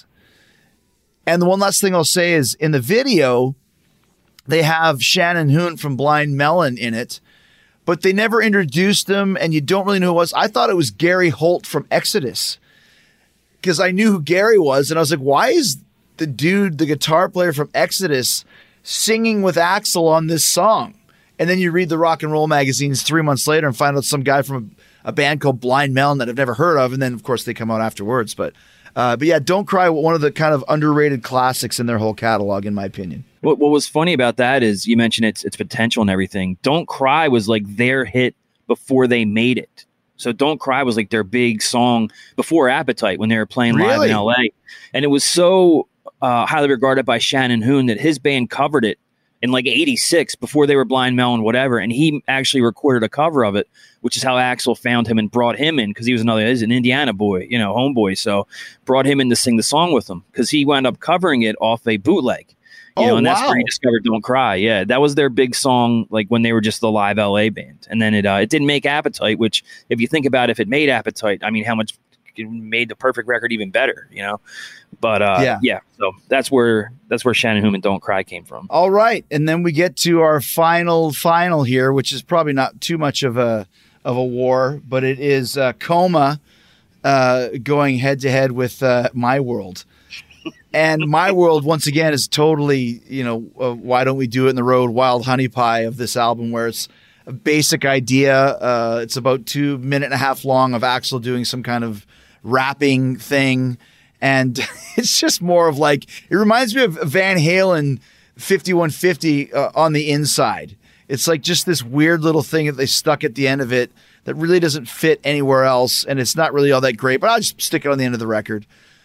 And the one last thing I'll say is in the video, they have Shannon Hoon from Blind Melon in it, but they never introduced him, and you don't really know who it was. I thought it was Gary Holt from Exodus because I knew who Gary was, and I was like, why is the dude, the guitar player from Exodus, singing with Axl on this song? And then you read the rock and roll magazines three months later and find out some guy from a, a band called Blind Melon that I've never heard of, and then, of course, they come out afterwards. But Uh, but yeah, Don't Cry, one of the kind of underrated classics in their whole catalog, in my opinion. What, what was funny about that is you mentioned its its potential and everything. Don't Cry was like their hit before they made it. So Don't Cry was like their big song before Appetite when they were playing live Really? in L A. And it was so uh, highly regarded by Shannon Hoon that his band covered it in like eighty-six before they were Blind Melon, whatever. And he actually recorded a cover of it, which is how Axl found him and brought him in because he was another, he's an Indiana boy, you know, homeboy. So brought him in to sing the song with him because he wound up covering it off a bootleg, you Oh, know, and that's wow. where he discovered Don't Cry. Yeah. That was their big song, like when they were just the live L A band. And then it, uh, it didn't make Appetite, which if you think about it, if it made Appetite, I mean, how much it made the perfect record even better, you know? But uh, Yeah. yeah. So that's where, that's where Shannon Hoon and Don't Cry came from. All right. And then we get to our final, final here, which is probably not too much of a of a war, but it is uh, Coma uh, going head to head with uh, My World. And My World, once again, is totally, you know, uh, why don't we do it in the road, Wild Honey Pie of this album, where it's a basic idea. Uh, it's about two minute and a half long of Axl doing some kind of rapping thing. And it's just more of like, it reminds me of Van Halen fifty-one fifty uh, on the inside. It's like just this weird little thing that they stuck at the end of it that really doesn't fit anywhere else. And it's not really all that great, but I'll just stick it on the end of the record.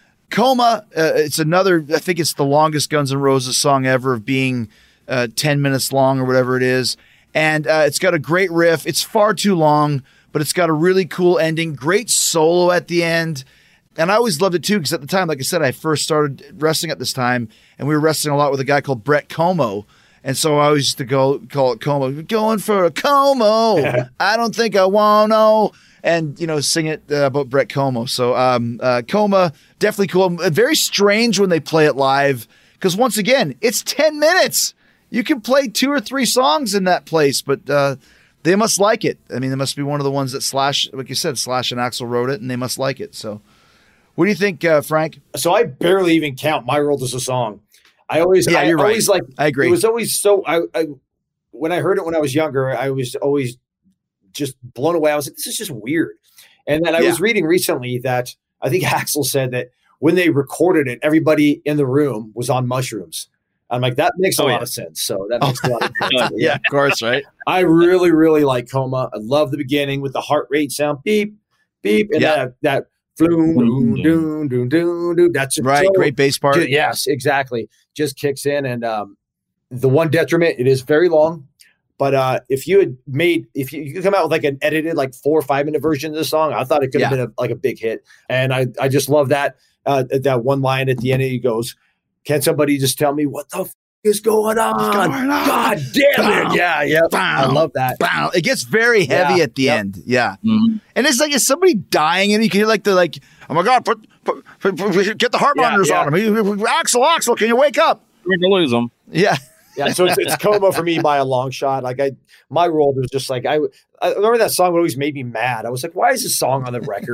Coma, uh, it's another, I think it's the longest Guns N' Roses song ever of being uh, ten minutes long or whatever it is. And uh, it's got a great riff. It's far too long, but it's got a really cool ending. Great solo at the end. And I always loved it too, because at the time, like I said, I first started wrestling at this time, and we were wrestling a lot with a guy called Brett Como. And so I always used to go call it Como. Going for a Como. I don't think I want to. And, you know, sing it uh, about Brett Como. So um, uh, Coma, definitely cool. Very strange when they play it live, because once again, it's ten minutes. You can play two or three songs in that place, but uh, they must like it. I mean, they must be one of the ones that Slash, like you said, Slash and Axl wrote it, and they must like it. So what do you think, uh, Frank? So I barely even count My World as a song. I always, Yeah, I you're right. always like, I agree. It was always so, I, I, when I heard it when I was younger, I was always just blown away. I was like, this is just weird. And then I Yeah. was reading recently that I think Axl said that when they recorded it, everybody in the room was on mushrooms. I'm like, that makes a Oh, lot yeah. of sense. So that makes a lot of sense. Yeah, of course, right? I really, really like Coma. I love the beginning with the heart rate sound, beep, beep, and Yeah. that that floom, doom, doom, doom, doom, doom. That's Right, so- great bass part. ju- yes, exactly. Just kicks in, and um, the one detriment, it is very long. But uh, if you had made, if you, you could come out with like an edited, like four or five minute version of the song, I thought it could have Yeah. been a, like a big hit. And I, I just love that uh, that one line at the end. He goes, "Can somebody just tell me what the f- is going on? going on? God damn it! Yeah, yeah. I love that. Bow. It gets very heavy Yeah, at the yep. end. Yeah. Mhm. And it's like, is somebody dying? And you can hear like the, like, oh my God, put, put, put, put- get the heart Yeah, monitors yeah. on him. He- he- Axl, Axl, can you wake up? We're going to lose them. Yeah. Yeah, so it's, it's Coma for me by a long shot. Like I, my world was just like I. I remember that song. It always made me mad. I was like, "Why is this song on the record?"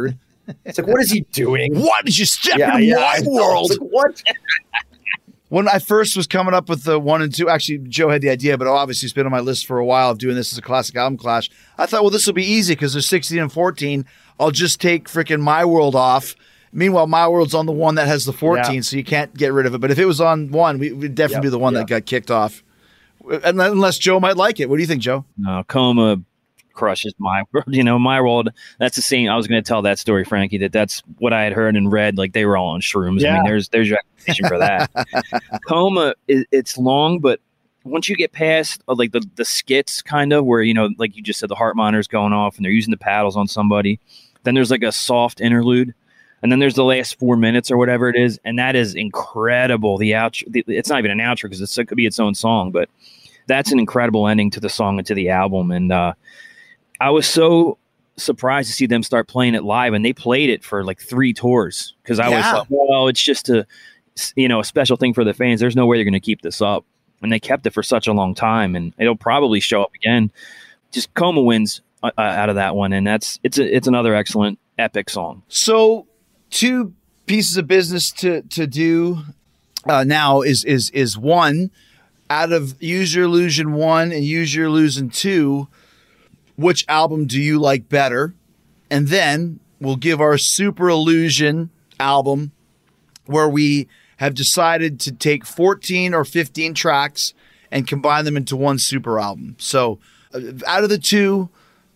It's like, what is he doing? Why did you step Yeah, into yeah, my I know. world? It's like, what? When I first was coming up with the one and two, actually, Joe had the idea, but obviously it's been on my list for a while of doing this as a classic album clash. I thought, well, this will be easy because there's sixteen and fourteen. I'll just take freaking My World off. Meanwhile, My World's on the one that has the fourteen, Yeah. so you can't get rid of it. But if it was on one, we would definitely Yep, be the one yep. that got kicked off. Unless Joe might like it. What do you think, Joe? No, Coma crushes My World. You know, My World, that's the same. I was going to tell that story, Frankie, that that's what I had heard and read. Like, they were all on shrooms. I Yeah. mean, there's there's your explanation for that. Coma, is, it's long, but once you get past, uh, like, the, the skits, kind of, where, you know, like you just said, the heart monitor's going off and they're using the paddles on somebody. Then there's, like, a soft interlude. And then there's the last four minutes or whatever it is. And that is incredible. The outro, the, it's not even an outro because it could be its own song, but that's an incredible ending to the song and to the album. And uh, I was so surprised to see them start playing it live, and they played it for like three tours because I Yeah. was like, well, it's just a, you know, a special thing for the fans. There's no way they're going to keep this up. And they kept it for such a long time, and it'll probably show up again. Just Coma wins uh, out of that one. And that's, it's a, it's another excellent epic song. So, two pieces of business to to do uh, now is is is one, out of Use Your Illusion one and Use Your Illusion two, which album do you like better? And then we'll give our Super Illusion album, where we have decided to take fourteen or fifteen tracks and combine them into one super album. So uh, out of the two,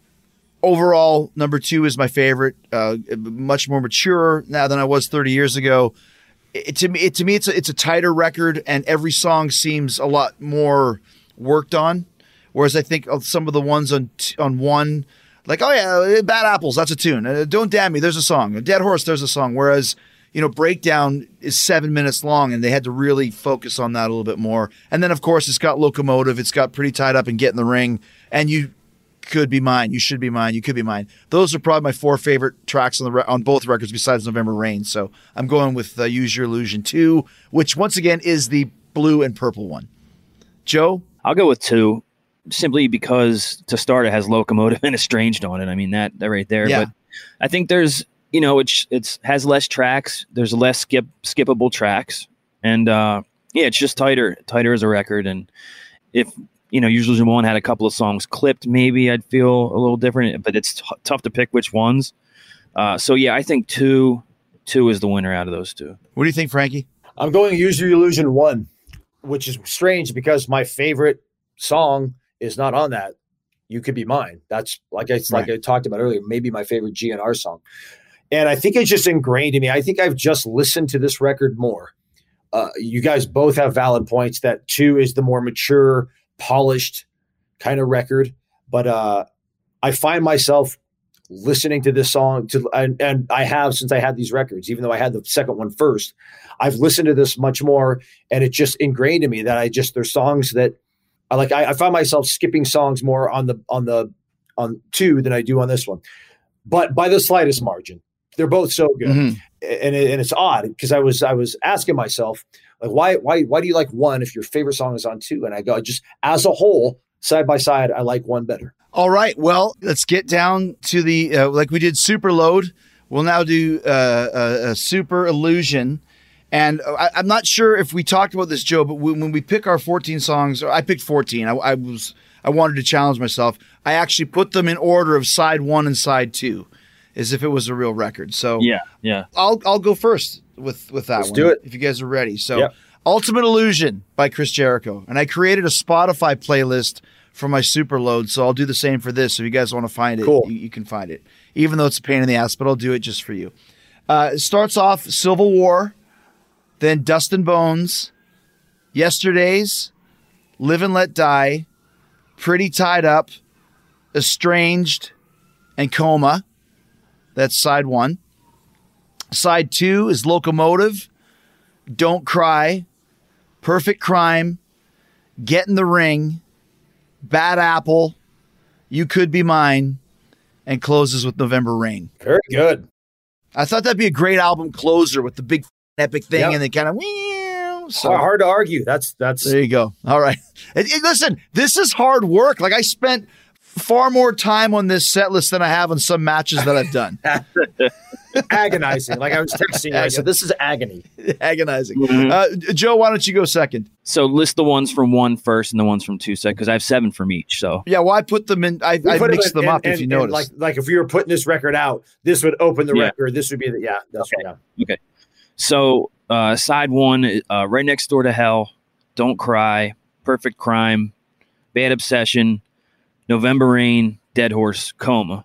overall, number two is my favorite. Uh, much more mature now than I was thirty years ago. It, to me, it, to me, it's a, it's a tighter record, and every song seems a lot more worked on. Whereas I think of some of the ones on t- on one, like, oh yeah, Bad Apples, that's a tune. Uh, Don't Damn Me, there's a song. Dead Horse, there's a song. Whereas, you know, Breakdown is seven minutes long, and they had to really focus on that a little bit more. And then, of course, it's got Locomotive. It's got Pretty Tied Up and Get in the Ring. And You Could Be Mine. You Should Be Mine. You Could Be Mine. Those are probably my four favorite tracks on the re- on both records besides November Rain. So I'm going with uh, Use Your Illusion two, which once again is the blue and purple one. Joe? I'll go with two, simply because to start, it has Locomotive and Estranged on it. I mean, that, that right there. Yeah. But I think there's, you know, it's it's has less tracks. There's less skip skippable tracks, and uh, yeah, it's just tighter, tighter as a record. And if you know, Usually One had a couple of songs clipped, maybe I'd feel a little different. But it's t- tough to pick which ones. Uh, so yeah, I think two, two is the winner out of those two. What do you think, Frankie? I'm going Use Your Illusion one, which is strange because my favorite song is not on that. You Could Be Mine. That's like I like I talked about earlier, maybe my favorite G N R song. And I think it's just ingrained in me. I think I've just listened to this record more. Uh, you guys both have valid points that two is the more mature, polished kind of record. But uh, I find myself listening to this song to, and, and I have since I had these records, even though I had the second one first, I've listened to this much more, and it just ingrained in me that I just, there's songs that I like. I, I find myself skipping songs more on the, on the, on two than I do on this one, but by the slightest margin. They're both so good. Mm-hmm. And, it, and it's odd because I was, I was asking myself, like, why, why, why do you like one if your favorite song is on two? And I go, just as a whole, side by side, I like one better. All right. Well, let's get down to the, uh, like we did Super Load. We'll now do uh, a, a Super Illusion. And I, I'm not sure if we talked about this, Joe, but when, when we pick our fourteen songs, or I picked fourteen. I, I was, I wanted to challenge myself. I actually put them in order of side one and side two, as if it was a real record. So Yeah, yeah. I'll I'll go first with with that Let's one. do it. If you guys are ready. So Yep. Ultimate Illusion by Chris Jericho. And I created a Spotify playlist for my Super Load, so I'll do the same for this. So if you guys want to find it, Cool. you, you can find it. Even though it's a pain in the ass, but I'll do it just for you. Uh, it starts off Civil War, then Dust and Bones, Yesterdays, Live and Let Die, Pretty Tied Up, Estranged, and Coma. That's side one. Side two is Locomotive, Don't Cry, Perfect Crime, Get in the Ring, Bad Apple, You Could Be Mine, and closes with November Rain. Very good. I thought that'd be a great album closer with the big epic thing, Yep. and then kind of so Hard, hard to argue. That's, that's, there you go. All right. And- and listen, this is hard work. Like I spent far more time on this set list than I have on some matches that I've done. agonizing. Like I was texting, I said, "This is agony." Agonizing. Mhm. Uh, Joe, why don't you go second? So list the ones from one first and the ones from two second, because I have seven from each. So Yeah, well, I put them in. I, We I put it mixed in- them up. and- if you and- notice, like like if we were putting this record out, this would open the Yeah. record. This would be the yeah. That's Okay. yeah. okay. So uh, side one, uh, Right Next Door to Hell, Don't Cry, Perfect Crime, Bad Obsession, November Rain, Dead Horse, Coma.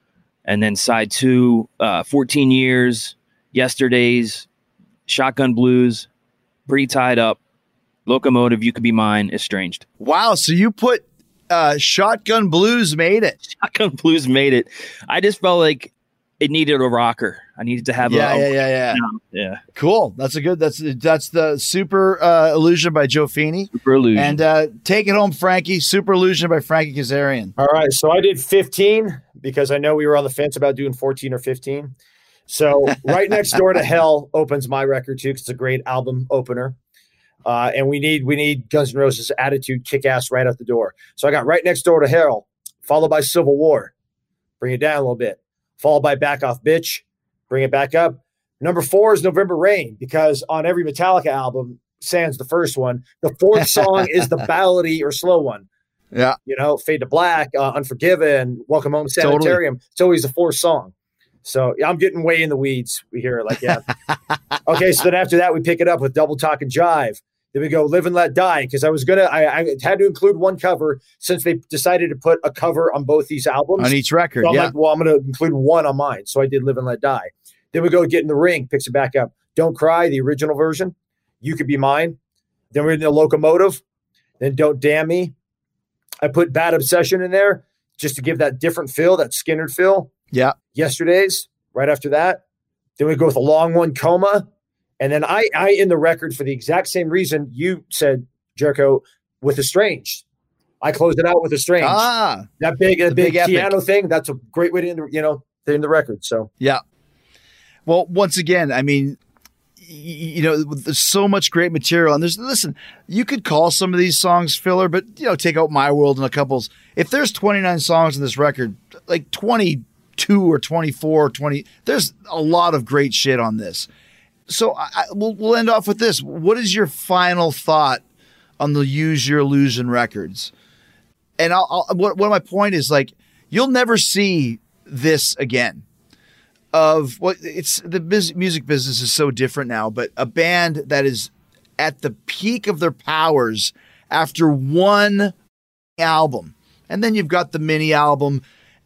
And then side two, uh, fourteen Years, Yesterdays, Shotgun Blues, Pretty Tied Up, Locomotive, You Could Be Mine, Estranged. wow. So you put uh, Shotgun Blues made it. Shotgun Blues made it. I just felt like it needed a rocker. I needed to have Yeah, a, yeah, yeah, yeah. yeah. Cool. That's a good. That's that's the Super uh, Illusion by Joe Feeney. Super Illusion. And uh, Take It Home, Frankie. Super Illusion by Frankie Kazarian. All right, so I did fifteen because I know we were on the fence about doing fourteen or fifteen. So Right Next Door to Hell opens my record too, because it's a great album opener. Uh, and we need we need Guns N' Roses Attitude, Kick Ass right out the door. So I got Right Next Door to Hell, followed by Civil War, bring it down a little bit, followed by Back Off Bitch, bring it back up. Number four is November Rain, because on every Metallica album, sans the first one, the fourth song is the ballady or slow one. Yeah. You know, Fade to Black, uh, Unforgiven, Welcome Home Sanitarium. It's always the fourth song. So yeah, I'm getting way in the weeds here. Like, yeah. Okay, so then after that, we pick it up with Double Talk and Jive. Then we go Live and Let Die, because I was going to, I had to include one cover since they decided to put a cover on both these albums. On each record. So I'm Yeah. like, well, I'm going to include one on mine. So I did Live and Let Die. Then we go Get in the Ring, picks it back up. Don't Cry, the original version. You Could Be Mine. Then we're in the Locomotive. Then Don't Damn Me. I put Bad Obsession in there just to give that different feel, that Skinner feel. Yeah. Yesterday's, right after that. Then we go with a long one, Coma. And then I, I in the record for the exact same reason you said, Jericho, with Estranged. I closed it out with Estranged. Ah. that big, that the big, big epic. piano thing. That's a great way to end the, you know, to end the record. So Yeah. Well, once again, I mean, y- you know, there's so much great material, and there's listen. You could call some of these songs filler, but you know, take out My World and a couples. If there's twenty-nine songs in this record, like twenty-two or twenty-four or twenty, there's a lot of great shit on this. So I, I, we'll we'll end off with this. What is your final thought on the Use Your Illusion records? And I'll, I'll what what my point is, like, you'll never see this again. Of what it's the bus- music business is so different now, but a band that is at the peak of their powers after one album, and then you've got the mini album.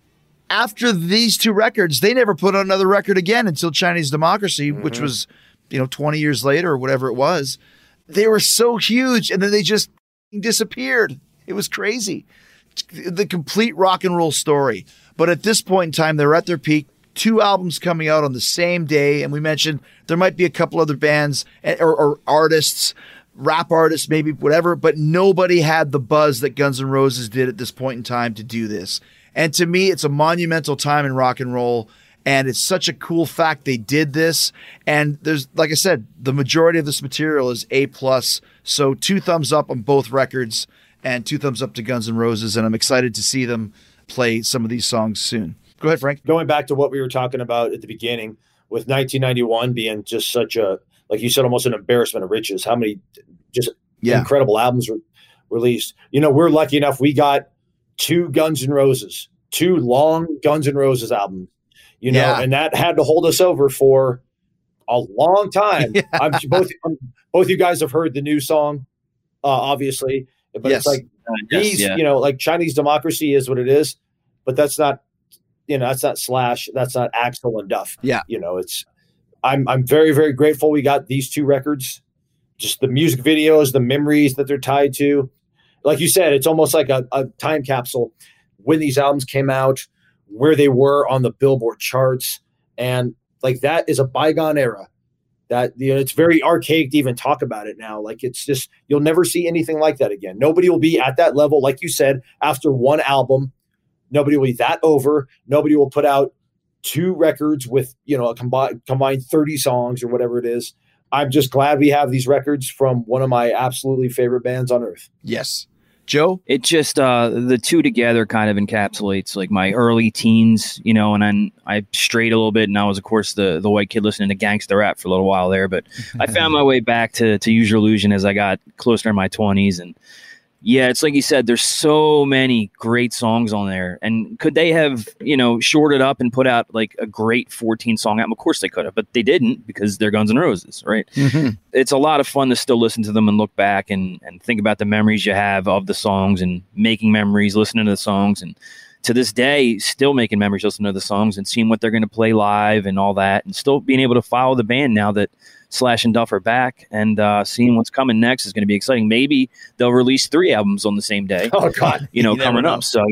After these two records, they never put out another record again until Chinese Democracy, mm-hmm. which was, you know, twenty years later or whatever it was. They were so huge, and then they just disappeared. It was crazy. The complete rock and roll story. But at this point in time, they're at their peak. Two albums coming out on the same day. And we mentioned there might be a couple other bands or, or artists, rap artists, maybe whatever, but nobody had the buzz that Guns N' Roses did at this point in time to do this. And to me, it's a monumental time in rock and roll. And it's such a cool fact they did this. And there's, like I said, the majority of this material is A plus. So two thumbs up on both records and two thumbs up to Guns N' Roses. And I'm excited to see them play some of these songs soon. Go ahead, Frank. going back to what we were talking about at the beginning, with nineteen ninety-one being just such a, like you said, almost an embarrassment of riches. How many just Yeah. incredible albums were released? You know, we're lucky enough. We got two Guns N' Roses, two long Guns N' Roses albums, you know, Yeah. and that had to hold us over for a long time. Yeah. I'm both, um, both you guys have heard the new song, uh, obviously, but Yes. it's like Uh, yes, these, yeah. you know, like Chinese Democracy is what it is, but that's not, you know, that's not Slash, that's not Axl and Duff. Yeah. You know, it's, I'm, I'm very, very grateful we got these two records, just the music videos, the memories that they're tied to. Like you said, it's almost like a, a time capsule when these albums came out, where they were on the Billboard charts. And like, that is a bygone era. That, you know, it's very archaic to even talk about it now. Like, it's just, you'll never see anything like that again. Nobody will be at that level. Like you said, after one album, nobody will be that over. Nobody will put out two records with, you know, a combined, combined thirty songs or whatever it is. I'm just glad we have these records from one of my absolutely favorite bands on earth. Yes. Joe? It just uh, the two together kind of encapsulates like my early teens, you know, and then I strayed a little bit, and I was of course the the white kid listening to gangster rap for a little while there, but I found my way back to to Use Your Illusion as I got closer to my twenties. And yeah, it's like you said, there's so many great songs on there. And could they have, you know, shorted up and put out like a great fourteen song album? Of course they could have, but they didn't because they're Guns N' Roses, right? Mm-hmm. It's a lot of fun to still listen to them and look back and, and think about the memories you have of the songs and making memories, listening to the songs. And to this day, still making memories, listening to the songs and seeing what they're going to play live and all that, and still being able to follow the band now that Slash and Duff are back, and uh, seeing what's coming next is going to be exciting. Maybe they'll release three albums on the same day. Oh God, you know, You coming never know. up. So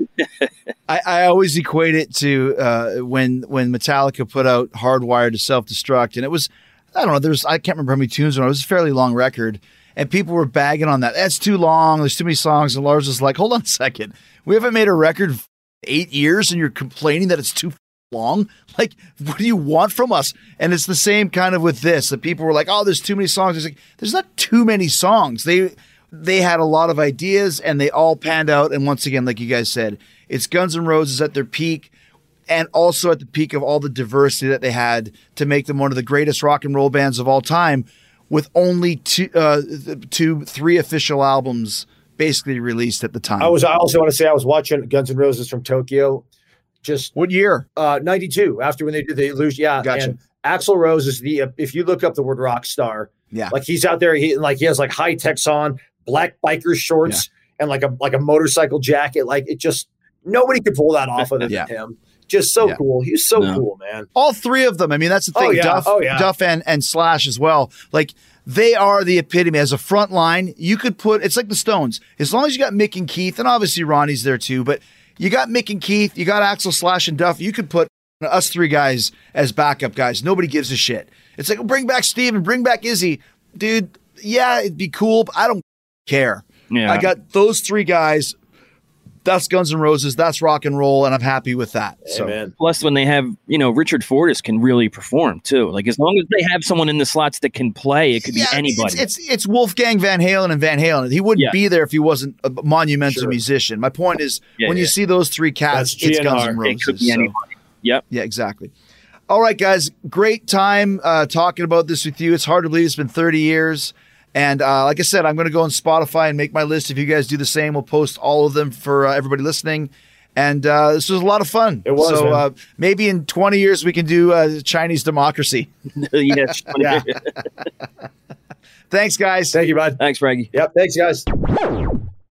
I, I always equate it to uh, when when Metallica put out Hardwired to Self-Destruct, and it was, I don't know, there's I can't remember how many tunes on it. It was a fairly long record, and people were bagging on that. That's too long. There's too many songs. And Lars was like, hold on a second. We haven't made a record in eight years, and you're complaining that it's too long? Like, what do you want from us? And it's the same kind of with this, that people were like, oh, there's too many songs. It's like, there's not too many songs. They they had a lot of ideas, and they all panned out. And once again, like you guys said, it's Guns N' Roses at their peak, and also at the peak of all the diversity that they had to make them one of the greatest rock and roll bands of all time, with only two, uh, two three official albums basically released at the time. I was. I also want to say I was watching Guns N' Roses from Tokyo. Just What year? uh, ninety-two, after when they did the illusion. Yeah, Gotcha. and Axl Rose is the. Uh, if you look up the word rock star, Yeah. like he's out there. He like he has like high techs on, black biker shorts, and like a like a motorcycle jacket. Like it just nobody could pull that off other than Yeah. him. Just so Yeah. cool. He's so No. cool, man. All three of them. I mean, that's the thing. Oh, yeah. Duff, Oh, yeah. Duff and, and Slash as well. Like, they are the epitome. As a front line, you could put, it's like the Stones. As long as you got Mick and Keith, and obviously Ronnie's there too, but you got Mick and Keith, you got Axl, Slash, and Duff. You could put us three guys as backup guys. Nobody gives a shit. It's like, bring back Steve and bring back Izzy. Dude, yeah, it'd be cool, but I don't care. Yeah. I got those three guys. That's Guns N' Roses. That's rock and roll, and I'm happy with that. So, Amen. plus when they have, you know, Richard Fortus can really perform too. Like as long as they have someone in the slots that can play, it could yeah, be anybody. It's, it's it's Wolfgang Van Halen and Van Halen. He wouldn't Yeah. be there if he wasn't a monumental Sure. musician. My point is, Yeah, when you yeah. see those three cats, That's it's G N Guns R. N' it Roses. could be so- anybody. Yep. Yeah, exactly. All right, guys, great time uh, talking about this with you. It's hard to believe it's been thirty years. And uh, like I said, I'm going to go on Spotify and make my list. If you guys do the same, we'll post all of them for uh, everybody listening. And uh, this was a lot of fun. It was, So man. uh, maybe in twenty years we can do uh, Chinese democracy. yes. Yeah. Thanks, guys. Thank you, bud. Thanks, Frankie. Yep. Thanks, guys.